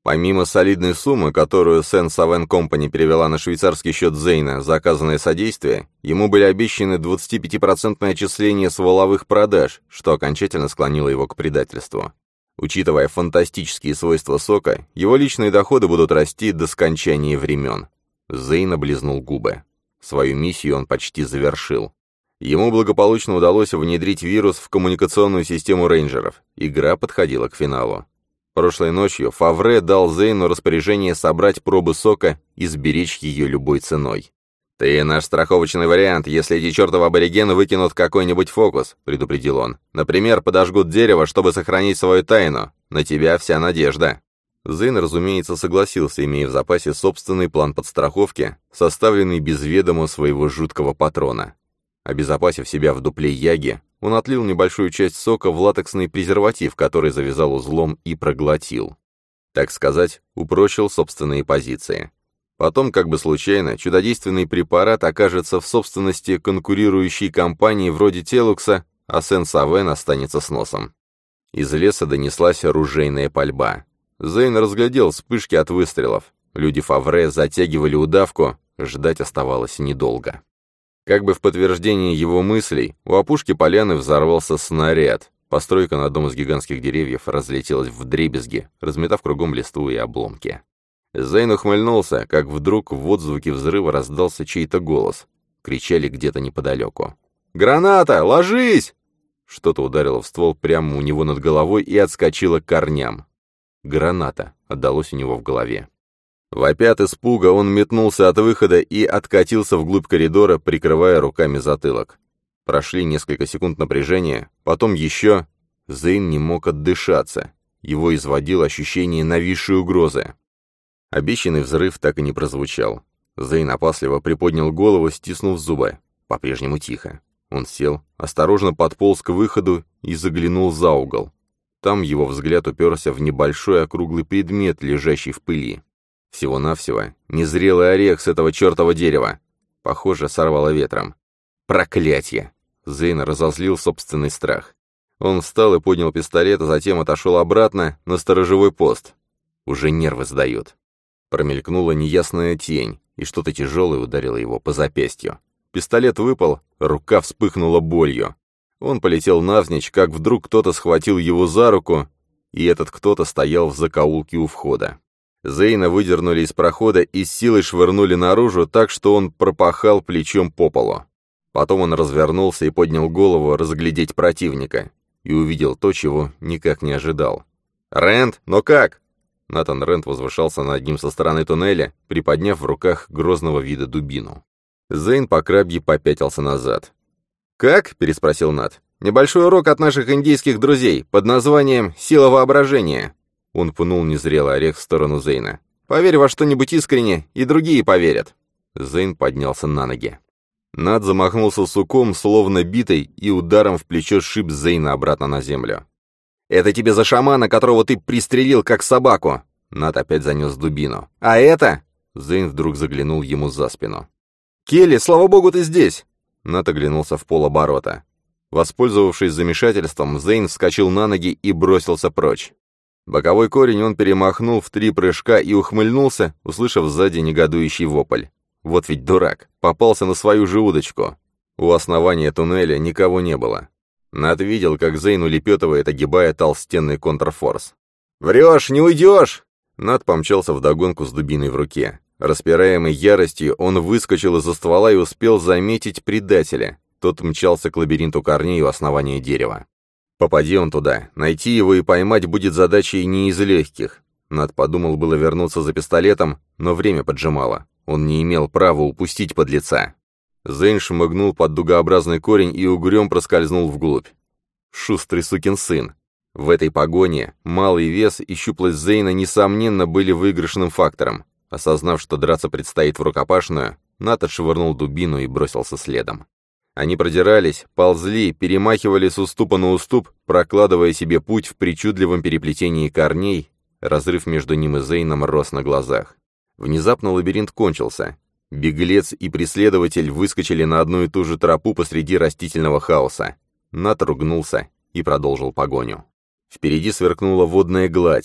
Помимо солидной суммы, которую Сен Савен Компани перевела на швейцарский счет Зейна за оказанное содействие, ему были обещаны двадцатипятипроцентные отчисления с валовых продаж, что окончательно склонило его к предательству. Учитывая фантастические свойства сока, его личные доходы будут расти до скончания времен. Зейн облизнул губы. Свою миссию он почти завершил. Ему благополучно удалось внедрить вирус в коммуникационную систему рейнджеров. Игра подходила к финалу. Прошлой ночью Фавре дал Зейну распоряжение собрать пробы сока и сберечь ее любой ценой. «Ты наш страховочный вариант, если эти чертовы аборигены выкинут какой-нибудь фокус», — предупредил он. «Например, подожгут дерево, чтобы сохранить свою тайну. На тебя вся надежда». Зейн, разумеется, согласился, имея в запасе собственный план подстраховки, составленный без ведома своего жуткого патрона. Обезопасив себя в дупле яги, он отлил небольшую часть сока в латексный презерватив, который завязал узлом и проглотил. Так сказать, упрочил собственные позиции. Потом, как бы случайно, чудодейственный препарат окажется в собственности конкурирующей компании вроде Телукса, а Сен Савен останется с носом. Из леса донеслась оружейная пальба. Зейн разглядел вспышки от выстрелов. Люди Фавре затягивали удавку, ждать оставалось недолго. Как бы в подтверждение его мыслей, у опушки поляны взорвался снаряд. Постройка на одном из гигантских деревьев разлетелась вдребезги, разметав кругом листву и обломки. Зейн ухмыльнулся, как вдруг в отзвуке взрыва раздался чей-то голос. Кричали где-то неподалеку. «Граната! Ложись!» Что-то ударило в ствол прямо у него над головой и отскочило к корням. «Граната!» — отдалось у него в голове. Вопя от испуга, он метнулся от выхода и откатился вглубь коридора, прикрывая руками затылок. Прошли несколько секунд напряжения, потом еще... Зейн не мог отдышаться. Его изводило ощущение нависшей угрозы. Обещанный взрыв так и не прозвучал. Зейн опасливо приподнял голову, стиснув зубы. По-прежнему тихо. Он сел, осторожно подполз к выходу и заглянул за угол. Там его взгляд уперся в небольшой округлый предмет, лежащий в пыли. Всего-навсего незрелый орех с этого чертова дерева. Похоже, сорвало ветром. Проклятье! Зейн разозлил собственный страх. Он встал и поднял пистолет, а затем отошел обратно на сторожевой пост. Уже нервы сдают. Промелькнула неясная тень, и что-то тяжелое ударило его по запястью. Пистолет выпал, рука вспыхнула болью. Он полетел навзничь, как вдруг кто-то схватил его за руку, и этот кто-то стоял в закоулке у входа. Зейна выдернули из прохода и с силой швырнули наружу так, что он пропахал плечом по полу. Потом он развернулся и поднял голову разглядеть противника, и увидел то, чего никак не ожидал. «Рэнд, но как?» Натан Рэнд возвышался над ним со стороны туннеля, приподняв в руках грозного вида дубину. Зейн по крабье попятился назад. «Как?» — переспросил Нат. «Небольшой урок от наших индийских друзей под названием «Сила воображения». Он пнул незрелый орех в сторону Зейна. «Поверь во что-нибудь искренне, и другие поверят». Зейн поднялся на ноги. Нат замахнулся суком, словно битой, и ударом в плечо сшиб Зейна обратно на землю. «Это тебе за шамана, которого ты пристрелил, как собаку!» Нат опять занес дубину. «А это?» Зейн вдруг заглянул ему за спину. «Келли, слава богу, ты здесь!» Нат оглянулся в полоборота. Воспользовавшись замешательством, Зейн вскочил на ноги и бросился прочь. Боковой корень он перемахнул в три прыжка и ухмыльнулся, услышав сзади негодующий вопль. Вот ведь дурак, попался на свою же удочку. У основания туннеля никого не было. Нат видел, как Зейн улепетывает, огибая толстенный контрфорс. «Врешь, не уйдешь!» Нат помчался вдогонку с дубиной в руке. Распираемый яростью, он выскочил из-за ствола и успел заметить предателя. Тот мчался к лабиринту корней у основания дерева. Попади он туда, найти его и поймать будет задачей не из легких. Нат подумал было вернуться за пистолетом, но время поджимало. Он не имел права упустить подлеца. Зейн шмыгнул под дугообразный корень и угрём проскользнул вглубь. Шустрый сукин сын. В этой погоне малый вес и щуплость Зейна, несомненно, были выигрышным фактором. Осознав, что драться предстоит в рукопашную, Нат отшвырнул дубину и бросился следом. Они продирались, ползли, перемахивали с уступа на уступ, прокладывая себе путь в причудливом переплетении корней. Разрыв между ним и Зейном рос на глазах. Внезапно лабиринт кончился. Беглец и преследователь выскочили на одну и ту же тропу посреди растительного хаоса. Нат ругнулся и продолжил погоню. Впереди сверкнула водная гладь.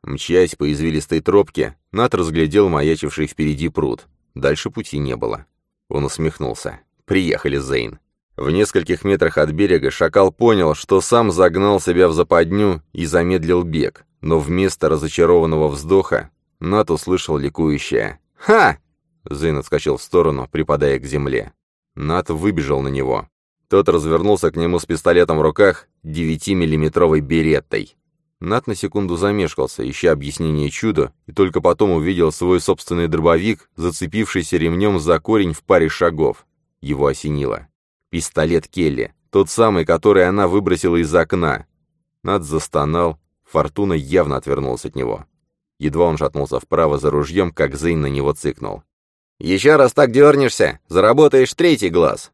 Мчась по извилистой тропке, Нат разглядел маячивший впереди пруд. Дальше пути не было. Он усмехнулся. «Приехали, Зейн». В нескольких метрах от берега шакал понял, что сам загнал себя в западню и замедлил бег, но вместо разочарованного вздоха Нат услышал ликующее «Ха!». Зейн отскочил в сторону, припадая к земле. Нат выбежал на него. Тот развернулся к нему с пистолетом в руках, девятимиллиметровой береттой. Нат на секунду замешкался, ища объяснение чуду, и только потом увидел свой собственный дробовик, зацепившийся ремнем за корень в паре шагов. Его осенило. Пистолет Келли, тот самый, который она выбросила из окна. Нат застонал, Фортуна явно отвернулся от него. Едва он шатнулся вправо за ружьем, как Зейн на него цыкнул. «Еще раз так дернешься, заработаешь третий глаз!»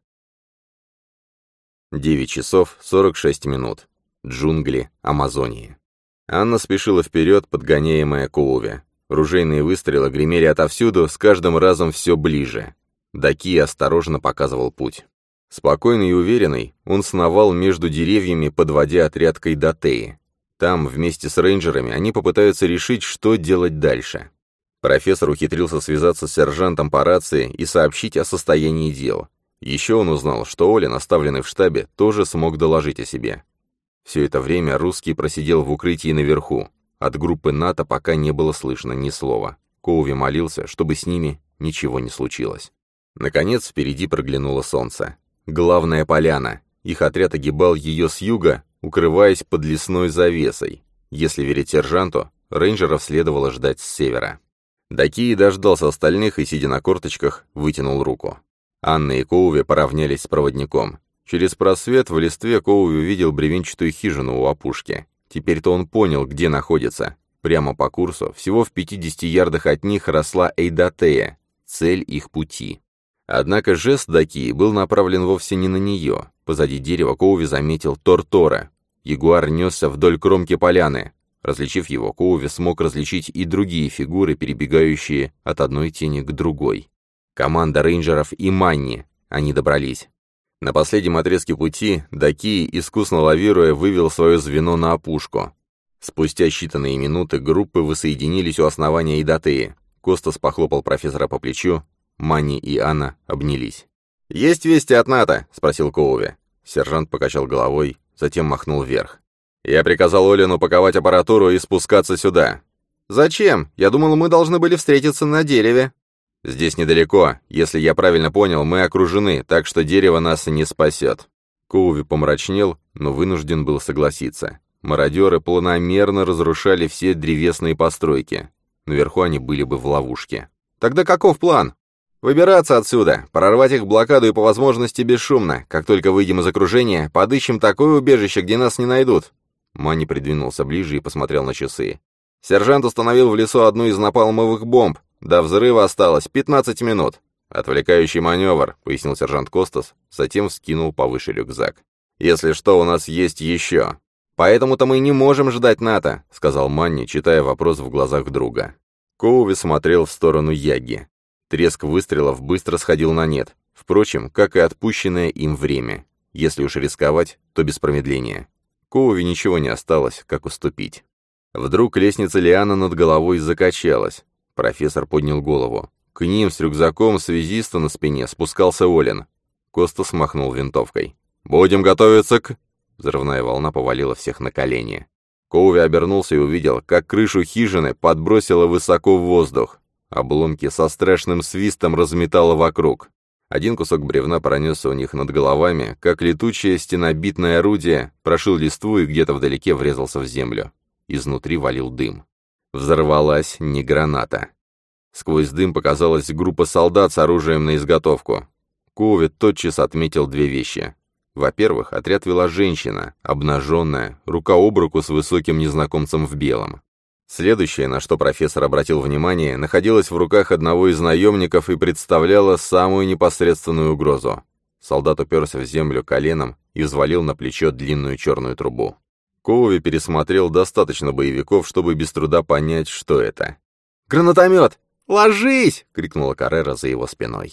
девять часов сорок шесть минут. Джунгли Амазонии. Анна спешила вперед, подгоняемая Коуви. Ружейные выстрелы гремели отовсюду, с каждым разом все ближе. Даки осторожно показывал путь. Спокойный и уверенный, он сновал между деревьями, подводя отряд Кайдатеи. Там, вместе с рейнджерами, они попытаются решить, что делать дальше. Профессор ухитрился связаться с сержантом по рации и сообщить о состоянии дел. Еще он узнал, что Олин, оставленный в штабе, тоже смог доложить о себе. Все это время русский просидел в укрытии наверху. От группы НАТО пока не было слышно ни слова. Коуви молился, чтобы с ними ничего не случилось. Наконец, впереди проглянуло солнце. Главная поляна. Их отряд огибал ее с юга, укрываясь под лесной завесой. Если верить сержанту, рейнджеров следовало ждать с севера. Дакии дождался остальных и, сидя на корточках, вытянул руку. Анна и Коуви поравнялись с проводником. Через просвет в листве Коуви увидел бревенчатую хижину у опушки. Теперь-то он понял, где находится. Прямо по курсу, всего в пятидесяти ярдах от них росла Эйдатея, цель их пути. Однако жест Дакии был направлен вовсе не на нее. Позади дерева Коуви заметил Тортора. Ягуар несся вдоль кромки поляны. Различив его, Коуви смог различить и другие фигуры, перебегающие от одной тени к другой. Команда рейнджеров и Манни. Они добрались. На последнем отрезке пути Дакии, искусно лавируя, вывел свое звено на опушку. Спустя считанные минуты группы воссоединились у основания Эйдатеи. Костас похлопал профессора по плечу. Манни и Анна обнялись. «Есть вести от НАТО?» — спросил Коуви. Сержант покачал головой, затем махнул вверх. «Я приказал Олину упаковать аппаратуру и спускаться сюда». «Зачем? Я думал, мы должны были встретиться на дереве». «Здесь недалеко. Если я правильно понял, мы окружены, так что дерево нас не спасет». Коуви помрачнел, но вынужден был согласиться. Мародеры планомерно разрушали все древесные постройки. Наверху они были бы в ловушке. «Тогда каков план?» «Выбираться отсюда, прорвать их блокаду и по возможности бесшумно. Как только выйдем из окружения, подыщем такое убежище, где нас не найдут». Манни придвинулся ближе и посмотрел на часы. «Сержант установил в лесу одну из напалмовых бомб. До взрыва осталось пятнадцать минут. «Отвлекающий маневр», — пояснил сержант Костас, затем вскинул повыше рюкзак. «Если что, у нас есть еще». «Поэтому-то мы не можем ждать НАТО», — сказал Манни, читая вопрос в глазах друга. Коуви смотрел в сторону Яги. Треск выстрелов быстро сходил на нет. Впрочем, как и отпущенное им время. Если уж рисковать, то без промедления. Коуви ничего не осталось, как уступить. Вдруг лестница лиана над головой закачалась. Профессор поднял голову. К ним с рюкзаком связиста на спине спускался Олин. Костас махнул винтовкой. «Будем готовиться к...» Взрывная волна повалила всех на колени. Коуви обернулся и увидел, как крышу хижины подбросило высоко в воздух. Обломки со страшным свистом разметало вокруг. Один кусок бревна пронесся у них над головами, как летучее стенобитное орудие, прошил листву и где-то вдалеке врезался в землю. Изнутри валил дым. Взорвалась не граната. Сквозь дым показалась группа солдат с оружием на изготовку. Коуви тотчас отметил две вещи. Во-первых, отряд вела женщина, обнаженная, рука об руку с высоким незнакомцем в белом. Следующее, на что профессор обратил внимание, находилось в руках одного из наемников и представляло самую непосредственную угрозу. Солдат уперся в землю коленом и взвалил на плечо длинную черную трубу. Коуви пересмотрел достаточно боевиков, чтобы без труда понять, что это. «Гранатомет! Ложись!» — крикнула Каррера за его спиной.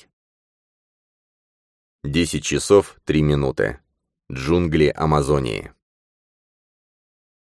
Десять часов три минуты. Джунгли Амазонии.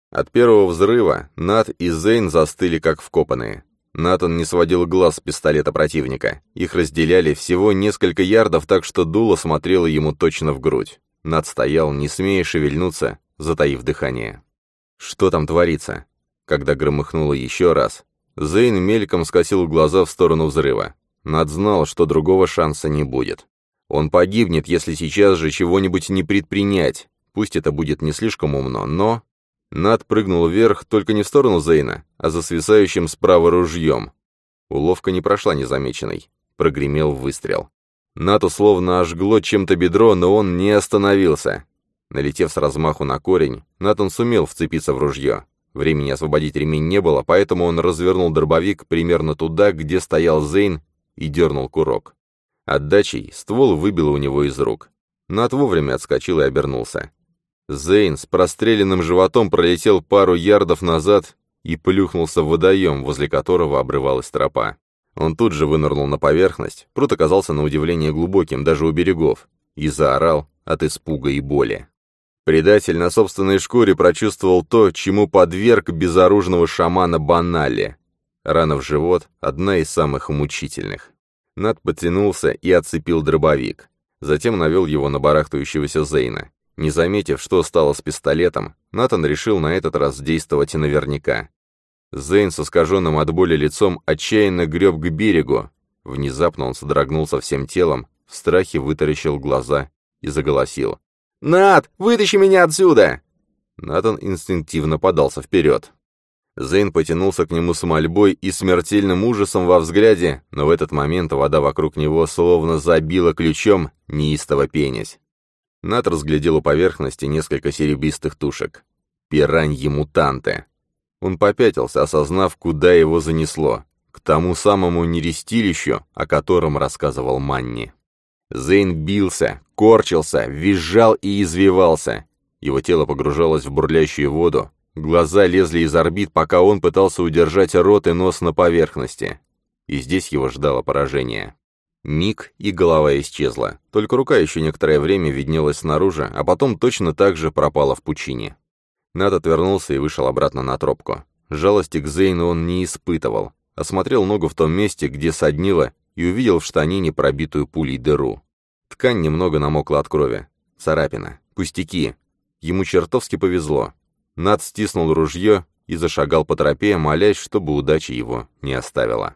От первого взрыва Нат и Зейн застыли как вкопанные. Натан не сводил глаз с пистолета противника. Их разделяли всего несколько ярдов, так что дуло смотрело ему точно в грудь. Нат стоял, не смея шевельнуться, затаив дыхание. Что там творится? Когда громыхнуло еще раз, Зейн мельком скосил глаза в сторону взрыва. Нат знал, что другого шанса не будет. Он погибнет, если сейчас же чего-нибудь не предпринять. Пусть это будет не слишком умно, но... Нат прыгнул вверх, только не в сторону Зейна, а за свисающим справа ружьем. Уловка не прошла незамеченной. Прогремел выстрел. Нату словно ожгло чем-то бедро, но он не остановился. Налетев с размаху на корень, Натан сумел вцепиться в ружье. Времени освободить ремень не было, поэтому он развернул дробовик примерно туда, где стоял Зейн, и дернул курок. Отдачей ствол выбило у него из рук. Нат вовремя отскочил и обернулся. Зейн с простреленным животом пролетел пару ярдов назад и плюхнулся в водоем, возле которого обрывалась тропа. Он тут же вынырнул на поверхность, пруд оказался на удивление глубоким, даже у берегов, и заорал от испуга и боли. Предатель на собственной шкуре прочувствовал то, чему подверг безоружного шамана Банали. Рана в живот — одна из самых мучительных. Нат потянулся и отцепил дробовик. Затем навел его на барахтающегося Зейна. Не заметив, что стало с пистолетом, Натан решил на этот раз действовать наверняка. Зейн с искаженным от боли лицом отчаянно греб к берегу. Внезапно он содрогнулся всем телом, в страхе вытаращил глаза и заголосил. «Нат, вытащи меня отсюда!» Натан инстинктивно подался вперед. Зейн потянулся к нему с мольбой и смертельным ужасом во взгляде, но в этот момент вода вокруг него словно забила ключом, неистово пенясь. Нат разглядел у поверхности несколько серебристых тушек. Пираньи-мутанты. Он попятился, осознав, куда его занесло. К тому самому нерестилищу, о котором рассказывал Манни. Зейн бился, корчился, визжал и извивался. Его тело погружалось в бурлящую воду. Глаза лезли из орбит, пока он пытался удержать рот и нос на поверхности. И здесь его ждало поражение. Миг, и голова исчезла. Только рука еще некоторое время виднелась снаружи, а потом точно так же пропала в пучине. Нат отвернулся и вышел обратно на тропку. Жалости к Зейну он не испытывал. Осмотрел ногу в том месте, где соднило, и увидел в штанине пробитую пулей дыру. Ткань немного намокла от крови. Царапина. Пустяки. Ему чертовски повезло. Нат стиснул ружье и зашагал по тропе, молясь, чтобы удача его не оставила.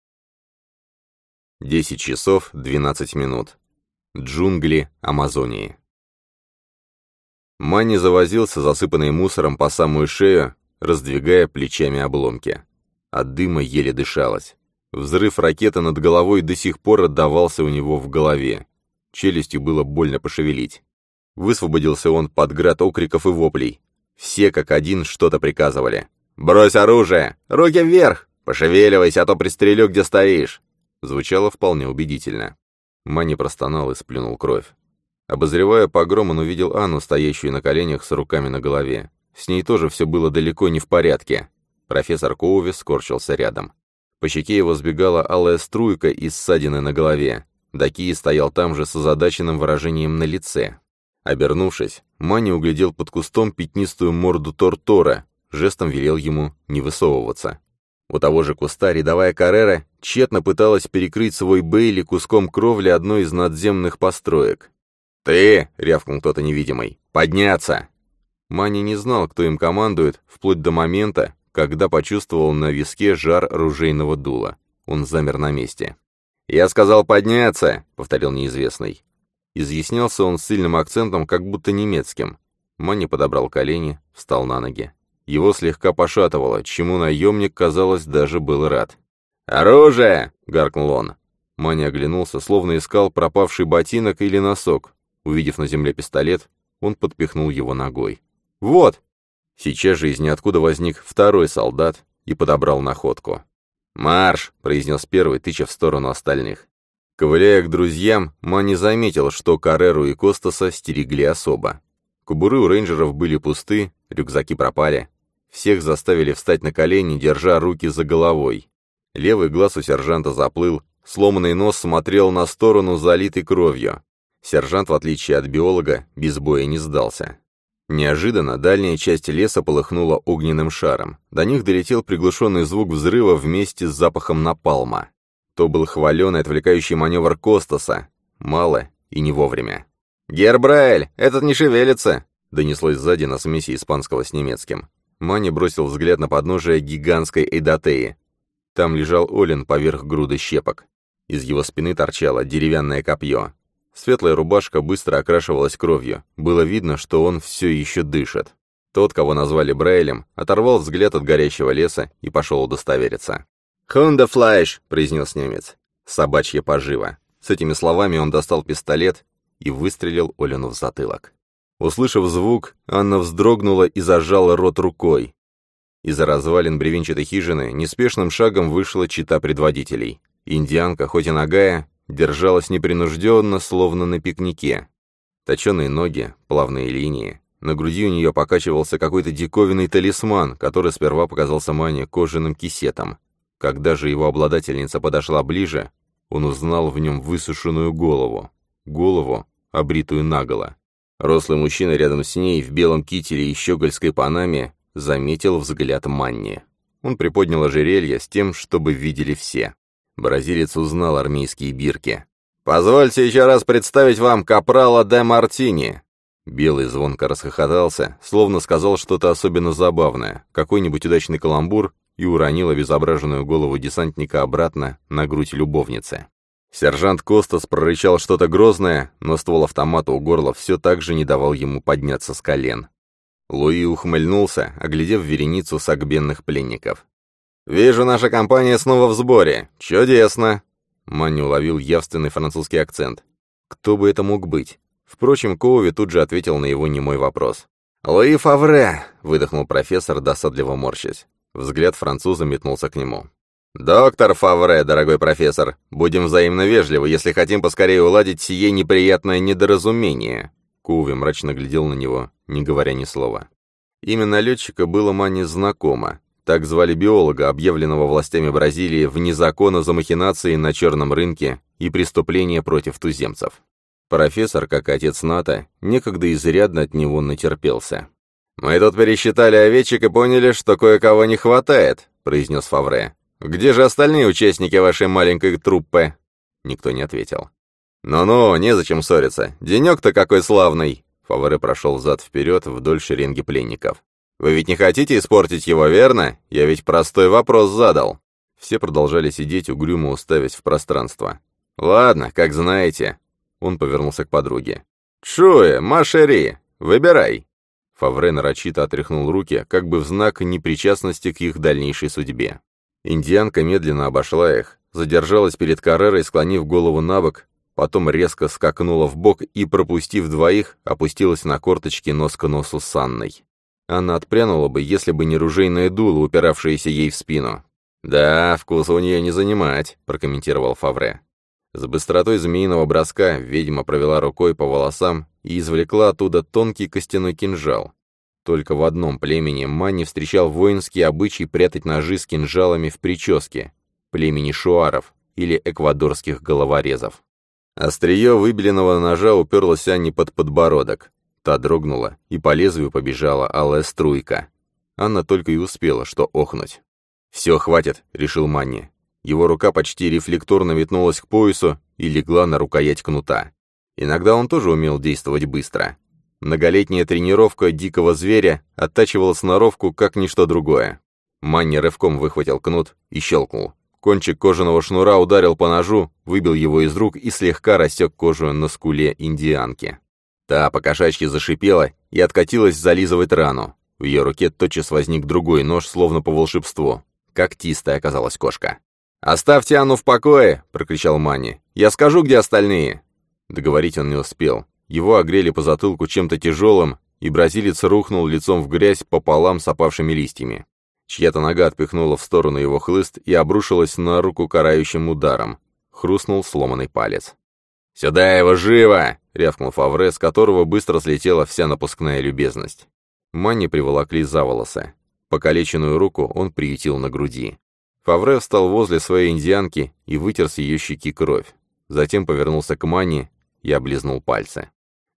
Десять часов двенадцать минут. Джунгли Амазонии. Манни завозился, засыпанный мусором по самую шею, раздвигая плечами обломки. От дыма еле дышалось. Взрыв ракеты над головой до сих пор отдавался у него в голове. Челюстью было больно пошевелить. Высвободился он под град окриков и воплей. Все как один что-то приказывали. «Брось оружие! Руки вверх! Пошевеливайся, а то пристрелю, где стоишь!» Звучало вполне убедительно. Манни простонал и сплюнул кровь. Обозревая погром, он увидел Анну, стоящую на коленях с руками на голове. С ней тоже все было далеко не в порядке. Профессор Коуви скорчился рядом. По щеке его сбегала алая струйка из ссадины на голове. Дакии стоял там же с озадаченным выражением на лице. Обернувшись, Манни углядел под кустом пятнистую морду Тортора, жестом велел ему не высовываться. У того же куста рядовая Каррера тщетно пыталась перекрыть свой Бейли куском кровли одной из надземных построек. «Ты!» — рявкнул кто-то невидимый. «Подняться!» Манни не знал, кто им командует, вплоть до момента, когда почувствовал на виске жар ружейного дула. Он замер на месте. «Я сказал подняться!» — повторил неизвестный. Изъяснялся он с сильным акцентом, как будто немецким. Манни подобрал колени, встал на ноги. Его слегка пошатывало, чему наемник, казалось, даже был рад. «Оружие!» — гаркнул он. Манни оглянулся, словно искал пропавший ботинок или носок. Увидев на земле пистолет, он подпихнул его ногой. «Вот!» Сейчас же из ниоткуда возник второй солдат и подобрал находку. «Марш!» — произнес первый, тыча в сторону остальных. Ковыляя к друзьям, Манни заметил, что Карреру и Костаса стерегли особо. Кобуры у рейнджеров были пусты, рюкзаки пропали. Всех заставили встать на колени, держа руки за головой. Левый глаз у сержанта заплыл, сломанный нос смотрел на сторону, залитой кровью. Сержант, в отличие от биолога, без боя не сдался. Неожиданно дальняя часть леса полыхнула огненным шаром. До них долетел приглушенный звук взрыва вместе с запахом напалма. То был хваленый отвлекающий маневр Костаса. Мало и не вовремя. «Гербраэль, этот не шевелится!» — донеслось сзади на смеси испанского с немецким. Манни бросил взгляд на подножие гигантской эйдотеи. Там лежал Олин поверх груды щепок. Из его спины торчало деревянное копье. Светлая рубашка быстро окрашивалась кровью. Было видно, что он все еще дышит. Тот, кого назвали Брайлем, оторвал взгляд от горящего леса и пошел удостовериться. «Хундефлайш!» — произнес немец. «Собачья пожива». С этими словами он достал пистолет и выстрелил Олину в затылок. Услышав звук, Анна вздрогнула и зажала рот рукой. Из-за развалин бревенчатой хижины неспешным шагом вышла чета предводителей. Индианка, хоть и нагая, держалась непринужденно, словно на пикнике. Точеные ноги, плавные линии. На груди у нее покачивался какой-то диковинный талисман, который сперва показался Мане кожаным кисетом. Когда же его обладательница подошла ближе, он узнал в нем высушенную голову. Голову, обритую наголо. Рослый мужчина рядом с ней в белом кителе и щегольской панаме заметил взгляд Манни. Он приподнял ожерелье с тем, чтобы видели все. Бразилец узнал армейские бирки. «Позвольте еще раз представить вам капрала де Мартини!» Белый звонко расхохотался, словно сказал что-то особенно забавное, какой-нибудь удачный каламбур, и уронил обезображенную голову десантника обратно на грудь любовницы. Сержант Костас прорычал что-то грозное, но ствол автомата у горла все так же не давал ему подняться с колен. Луи ухмыльнулся, оглядев вереницу сагбенных пленников. «Вижу, наша компания снова в сборе. Чудесно!» Манни уловил явственный французский акцент. Кто бы это мог быть? Впрочем, Коуви тут же ответил на его немой вопрос. «Луи Фавре!» — выдохнул профессор, досадливо морщась. Взгляд француза метнулся к нему. «Доктор Фавре, дорогой профессор, будем взаимно вежливы, если хотим поскорее уладить сие неприятное недоразумение». Коуви мрачно глядел на него, не говоря ни слова. Имя налетчика было Манни знакомо. Так звали биолога, объявленного властями Бразилии вне закона за махинации на черном рынке и преступления против туземцев. Профессор, как отец НАТО, некогда изрядно от него натерпелся. «Мы тут пересчитали овечек и поняли, что кое-кого не хватает», — произнес Фавре. «Где же остальные участники вашей маленькой труппы?» Никто не ответил. «Ну-ну, незачем ссориться. Денек-то какой славный!» Фавре прошел взад-вперед вдоль шеренги пленников. «Вы ведь не хотите испортить его, верно? Я ведь простой вопрос задал». Все продолжали сидеть, угрюмо уставясь в пространство. «Ладно, как знаете». Он повернулся к подруге. «Чуэ, Машери, выбирай». Фавре нарочито отряхнул руки, как бы в знак непричастности к их дальнейшей судьбе. Индианка медленно обошла их, задержалась перед Каррерой, склонив голову набок, потом резко скакнула вбок и, пропустив двоих, опустилась на корточки нос к носу с Анной. Она отпрянула бы, если бы не ружейное дуло, упиравшееся ей в спину. «Да, вкуса у нее не занимать», — прокомментировал Фавре. С быстротой змеиного броска ведьма провела рукой по волосам и извлекла оттуда тонкий костяной кинжал. Только в одном племени Манни встречал воинский обычай прятать ножи с кинжалами в прическе, племени шуаров или эквадорских головорезов. Острие выбеленного ножа уперлось Анне под подбородок. Та дрогнула, и по лезвию побежала алая струйка. Анна только и успела, что охнуть. «Все, хватит», — решил Манни. Его рука почти рефлекторно метнулась к поясу и легла на рукоять кнута. Иногда он тоже умел действовать быстро. Многолетняя тренировка дикого зверя оттачивала сноровку, как ничто другое. Манни рывком выхватил кнут и щелкнул. Кончик кожаного шнура ударил по ножу, выбил его из рук и слегка рассек кожу на скуле индианки. Та покошачьи зашипела и откатилась зализывать рану. В ее руке тотчас возник другой нож, словно по волшебству. Когтистая оказалась кошка. «Оставьте Анну в покое!» — прокричал Манни. «Я скажу, где остальные!» Договорить он не успел. Его огрели по затылку чем-то тяжелым, и бразилец рухнул лицом в грязь пополам с опавшими листьями. Чья-то нога отпихнула в сторону его хлыст и обрушилась на руку карающим ударом. Хрустнул сломанный палец. «Сюда его, живо!» — рявкнул Фавре, с которого быстро слетела вся напускная любезность. Манни приволокли за волосы. Покалеченную руку он приютил на груди. Фавре встал возле своей индианки и вытер с ее щеки кровь. Затем повернулся к Манни и облизнул пальцы.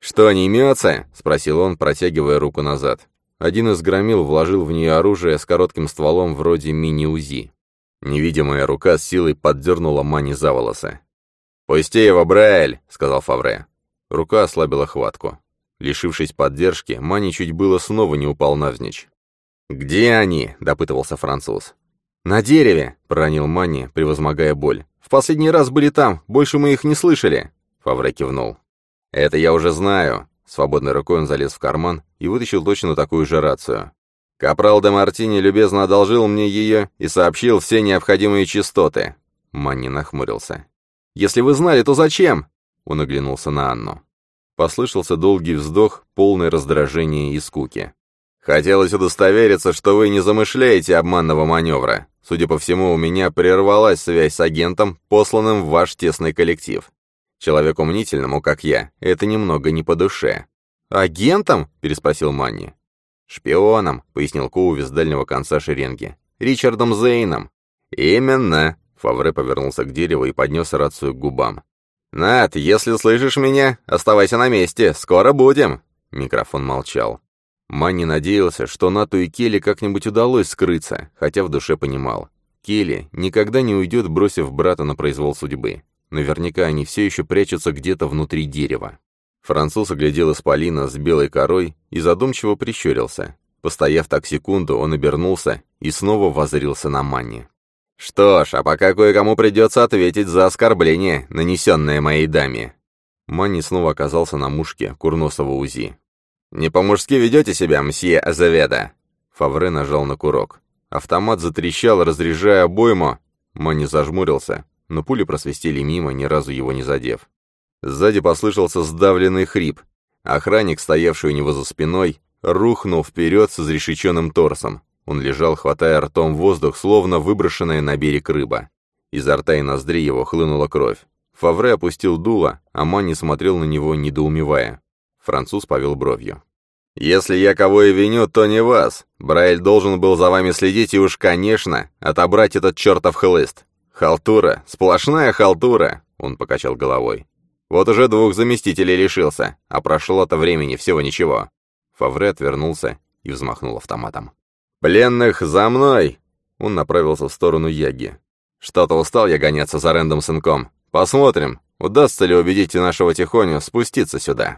«Что, не имется?» — спросил он, протягивая руку назад. Один из громил вложил в нее оружие с коротким стволом вроде мини-УЗИ. Невидимая рука с силой поддернула Манни за волосы. «Пусти его, Брайль!» — сказал Фавре. Рука ослабила хватку. Лишившись поддержки, Манни чуть было снова не упал навзничь. «Где они?» — допытывался француз. «На дереве!» — проронил Манни, превозмогая боль. «В последний раз были там, больше мы их не слышали!» Фавре кивнул. «Это я уже знаю!» Свободной рукой он залез в карман и вытащил точно такую же рацию. «Капрал де Мартини любезно одолжил мне ее и сообщил все необходимые частоты». Манни нахмурился. «Если вы знали, то зачем?» Он оглянулся на Анну. Послышался долгий вздох, полный раздражения и скуки. «Хотелось удостовериться, что вы не замышляете обманного маневра. Судя по всему, у меня прервалась связь с агентом, посланным в ваш тесный коллектив. Человеку мнительному, как я, это немного не по душе». «Агентом?» — переспросил Манни. «Шпионом», — пояснил Коуви с дальнего конца шеренги. «Ричардом Зейном». «Именно», — Фавре повернулся к дереву и поднес рацию к губам. «Нат, если слышишь меня, оставайся на месте, скоро будем». Микрофон молчал. Манни надеялся, что Нату и Келли как-нибудь удалось скрыться, хотя в душе понимал. Келли никогда не уйдет, бросив брата на произвол судьбы. Наверняка они все еще прячутся где-то внутри дерева. Француз оглядел исполина с белой корой и задумчиво прищурился. Постояв так секунду, он обернулся и снова воззрился на Манни. «Что ж, а пока кое-кому придется ответить за оскорбление, нанесенное моей даме». Манни снова оказался на мушке курносого УЗИ. «Не по-мужски ведете себя, мсье Азаведа?» Фавре нажал на курок. Автомат затрещал, разряжая обойму. Манни зажмурился, но пули просвистели мимо, ни разу его не задев. Сзади послышался сдавленный хрип. Охранник, стоявший у него за спиной, рухнул вперед с изрешеченным торсом. Он лежал, хватая ртом воздух, словно выброшенная на берег рыба. Изо рта и ноздрей его хлынула кровь. Фавре опустил дуло, а Манни смотрел на него, недоумевая. Француз повел бровью. «Если я кого и виню, то не вас. Брайль должен был за вами следить и уж, конечно, отобрать этот чертов хлыст. Халтура, сплошная халтура», — он покачал головой. «Вот уже двух заместителей лишился, а прошло-то времени всего ничего». Фавре отвернулся и взмахнул автоматом. «Пленных за мной!» Он направился в сторону Яги. «Что-то устал я гоняться за Рэндом сынком. Посмотрим, удастся ли убедить нашего Тихоню спуститься сюда».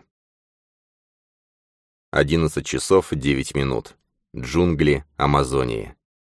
Одиннадцать часов девять минут. Джунгли Амазонии.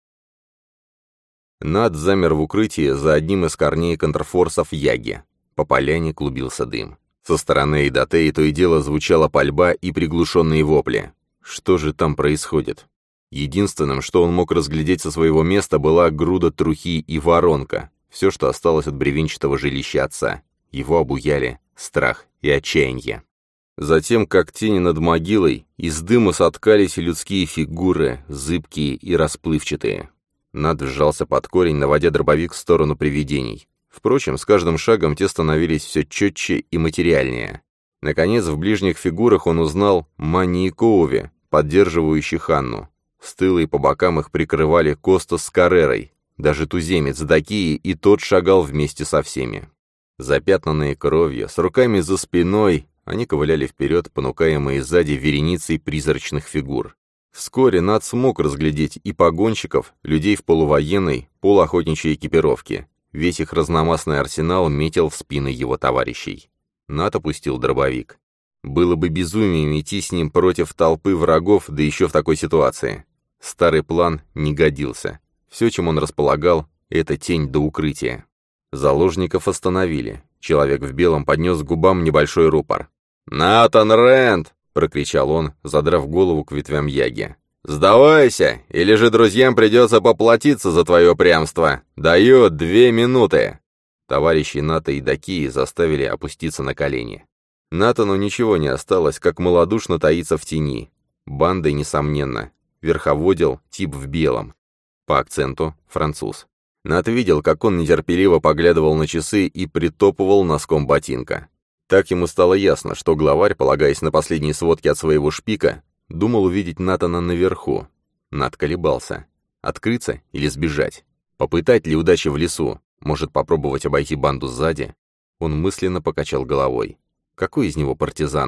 Над замер в укрытии за одним из корней контрфорсов Яги. По поляне клубился дым. Со стороны Эйдатеи то и дело звучала пальба и приглушенные вопли. Что же там происходит? Единственным, что он мог разглядеть со своего места, была груда трухи и воронка. Все, что осталось от бревенчатого жилища отца. Его обуяли страх и отчаяние. Затем, как тени над могилой, из дыма соткались людские фигуры, зыбкие и расплывчатые. Над вжался под корень, наводя дробовик в сторону привидений. Впрочем, с каждым шагом те становились все четче и материальнее. Наконец, в ближних фигурах он узнал Манни и Коуви, поддерживающих Анну. С тыла и по бокам их прикрывали Костас с Каррерой. Даже туземец Дакии и тот шагал вместе со всеми. Запятнанные кровью, с руками за спиной, они ковыляли вперед, понукаемые сзади вереницей призрачных фигур. Вскоре Над смог разглядеть и погонщиков, людей в полувоенной, полуохотничьей экипировке. Весь их разномастный арсенал метил в спины его товарищей. Над опустил дробовик. Было бы безумием идти с ним против толпы врагов, да еще в такой ситуации. Старый план не годился. Все, чем он располагал, это тень до укрытия. Заложников остановили. Человек в белом поднес к губам небольшой рупор. «Натан Рэнд!» — прокричал он, задрав голову к ветвям яги. «Сдавайся, или же друзьям придется поплатиться за твое упрямство. Даю две минуты!» Товарищи Ната и Дакии заставили опуститься на колени. Натану ничего не осталось, как малодушно таиться в тени. Бандой, несомненно, верховодил тип в белом. По акценту — француз. Нат видел, как он нетерпеливо поглядывал на часы и притопывал носком ботинка. Так ему стало ясно, что главарь, полагаясь на последние сводки от своего шпика, думал увидеть Натана наверху. Нат колебался. Открыться или сбежать? Попытать ли удачи в лесу? Может, попробовать обойти банду сзади? Он мысленно покачал головой. Какой из него партизан?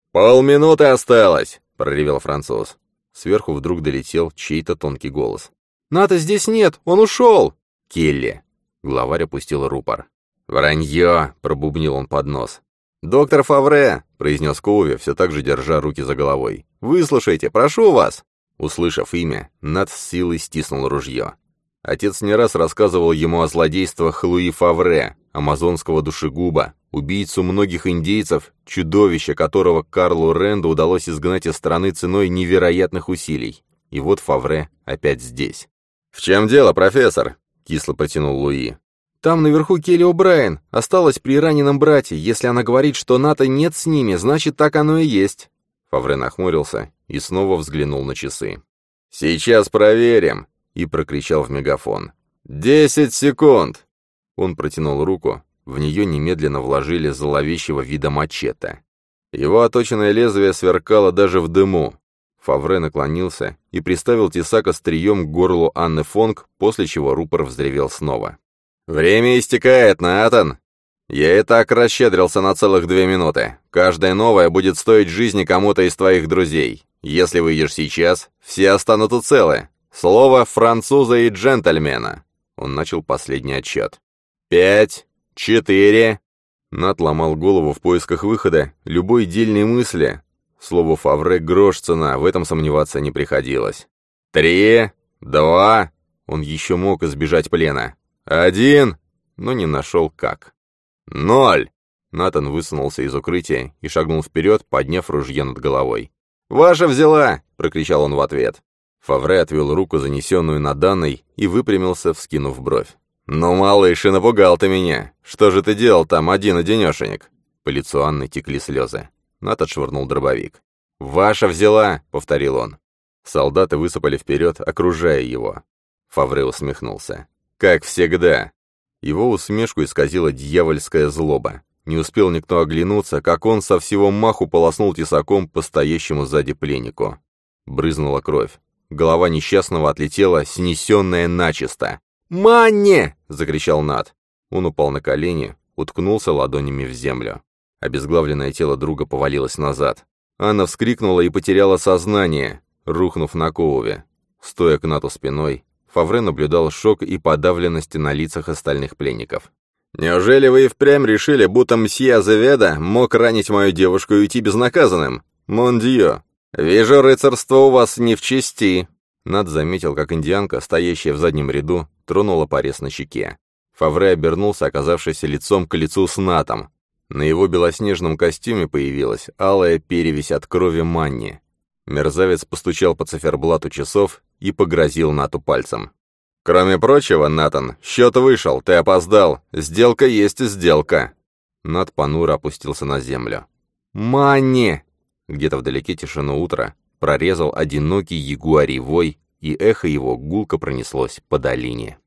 «Полминуты осталось!» — проревел француз. Сверху вдруг долетел чей-то тонкий голос.
«Ната здесь нет! Он ушел!»
«Келли!» — главарь опустил рупор. «Вранье!» — пробубнил он под нос. «Доктор Фавре!» — произнес Коуви, все так же держа руки за головой. «Выслушайте, прошу вас!» Услышав имя, Нат с силой стиснул ружье. Отец не раз рассказывал ему о злодействах Луи Фавре, амазонского душегуба, убийцу многих индейцев, чудовище которого Карлу Ренду удалось изгнать из страны ценой невероятных усилий. И вот Фавре опять здесь. «В чем дело, профессор?» — кисло протянул Луи.
«Там наверху Келли О'Брайен. Осталась при раненом брате. Если она говорит, что Ната нет с ними, значит, так оно и есть».
Фавре нахмурился и снова взглянул на часы. «Сейчас проверим!» и прокричал в мегафон. «Десять секунд!» Он протянул руку, в нее немедленно вложили зловещего вида мачете. Его оточенное лезвие сверкало даже в дыму. Фавре наклонился и приставил тесак острием к горлу Анны Фонг, после чего рупор взревел снова. «Время истекает, Натан! Я и так расщедрился на целых две минуты. Каждая новая будет стоить жизни кому-то из твоих друзей. Если выйдешь сейчас, все останутся целы. Слово француза и джентльмена!» Он начал последний отсчет. «Пять, четыре...» Нат ломал голову в поисках выхода, любой дельной мысли. Слову Фавре грош цена, в этом сомневаться не приходилось. «Три, два...» Он еще мог избежать плена. «Один...» но не нашел как. «Ноль!» Натан высунулся из укрытия и шагнул вперед, подняв ружье над головой. «Ваша взяла!» — прокричал он в ответ. Фавре отвел руку, занесенную над Анной, и выпрямился, вскинув бровь. «Ну, малыш, и напугал ты меня! Что же ты делал там один-одинешенек?» По лицу Анны текли слезы. Нат отшвырнул дробовик. «Ваша взяла!» — повторил он. Солдаты высыпали вперед, окружая его. Фавре усмехнулся. «Как всегда!» Его усмешку исказила дьявольская злоба. Не успел никто оглянуться, как он со всего маху полоснул тесаком по стоящему сзади пленнику. Брызнула кровь. Голова несчастного отлетела, снесенная начисто. «Манни!» — закричал Нат. Он упал на колени, уткнулся ладонями в землю. Обезглавленное тело друга повалилось назад. Анна вскрикнула и потеряла сознание, рухнув на Коуве. Стоя к Нату спиной, Фавре наблюдал шок и подавленность на лицах остальных пленников. «Неужели вы и впрямь решили, будто мсье Азеведа мог ранить мою девушку и уйти безнаказанным? Мондио! Вижу, рыцарство у вас не в чести!» Нат заметил, как индианка, стоящая в заднем ряду, тронула порез на щеке. Фавре обернулся, оказавшись лицом к лицу с Натом. На его белоснежном костюме появилась алая перевесь от крови Манни. Мерзавец постучал по циферблату часов и погрозил Нату пальцем. «Кроме прочего, Натан, счет вышел, ты опоздал. Сделка есть сделка». Нат понуро опустился на землю. «Манни!» Где-то вдалеке тишину утра прорезал одинокий ягуарий вой, и эхо его гулко пронеслось по долине.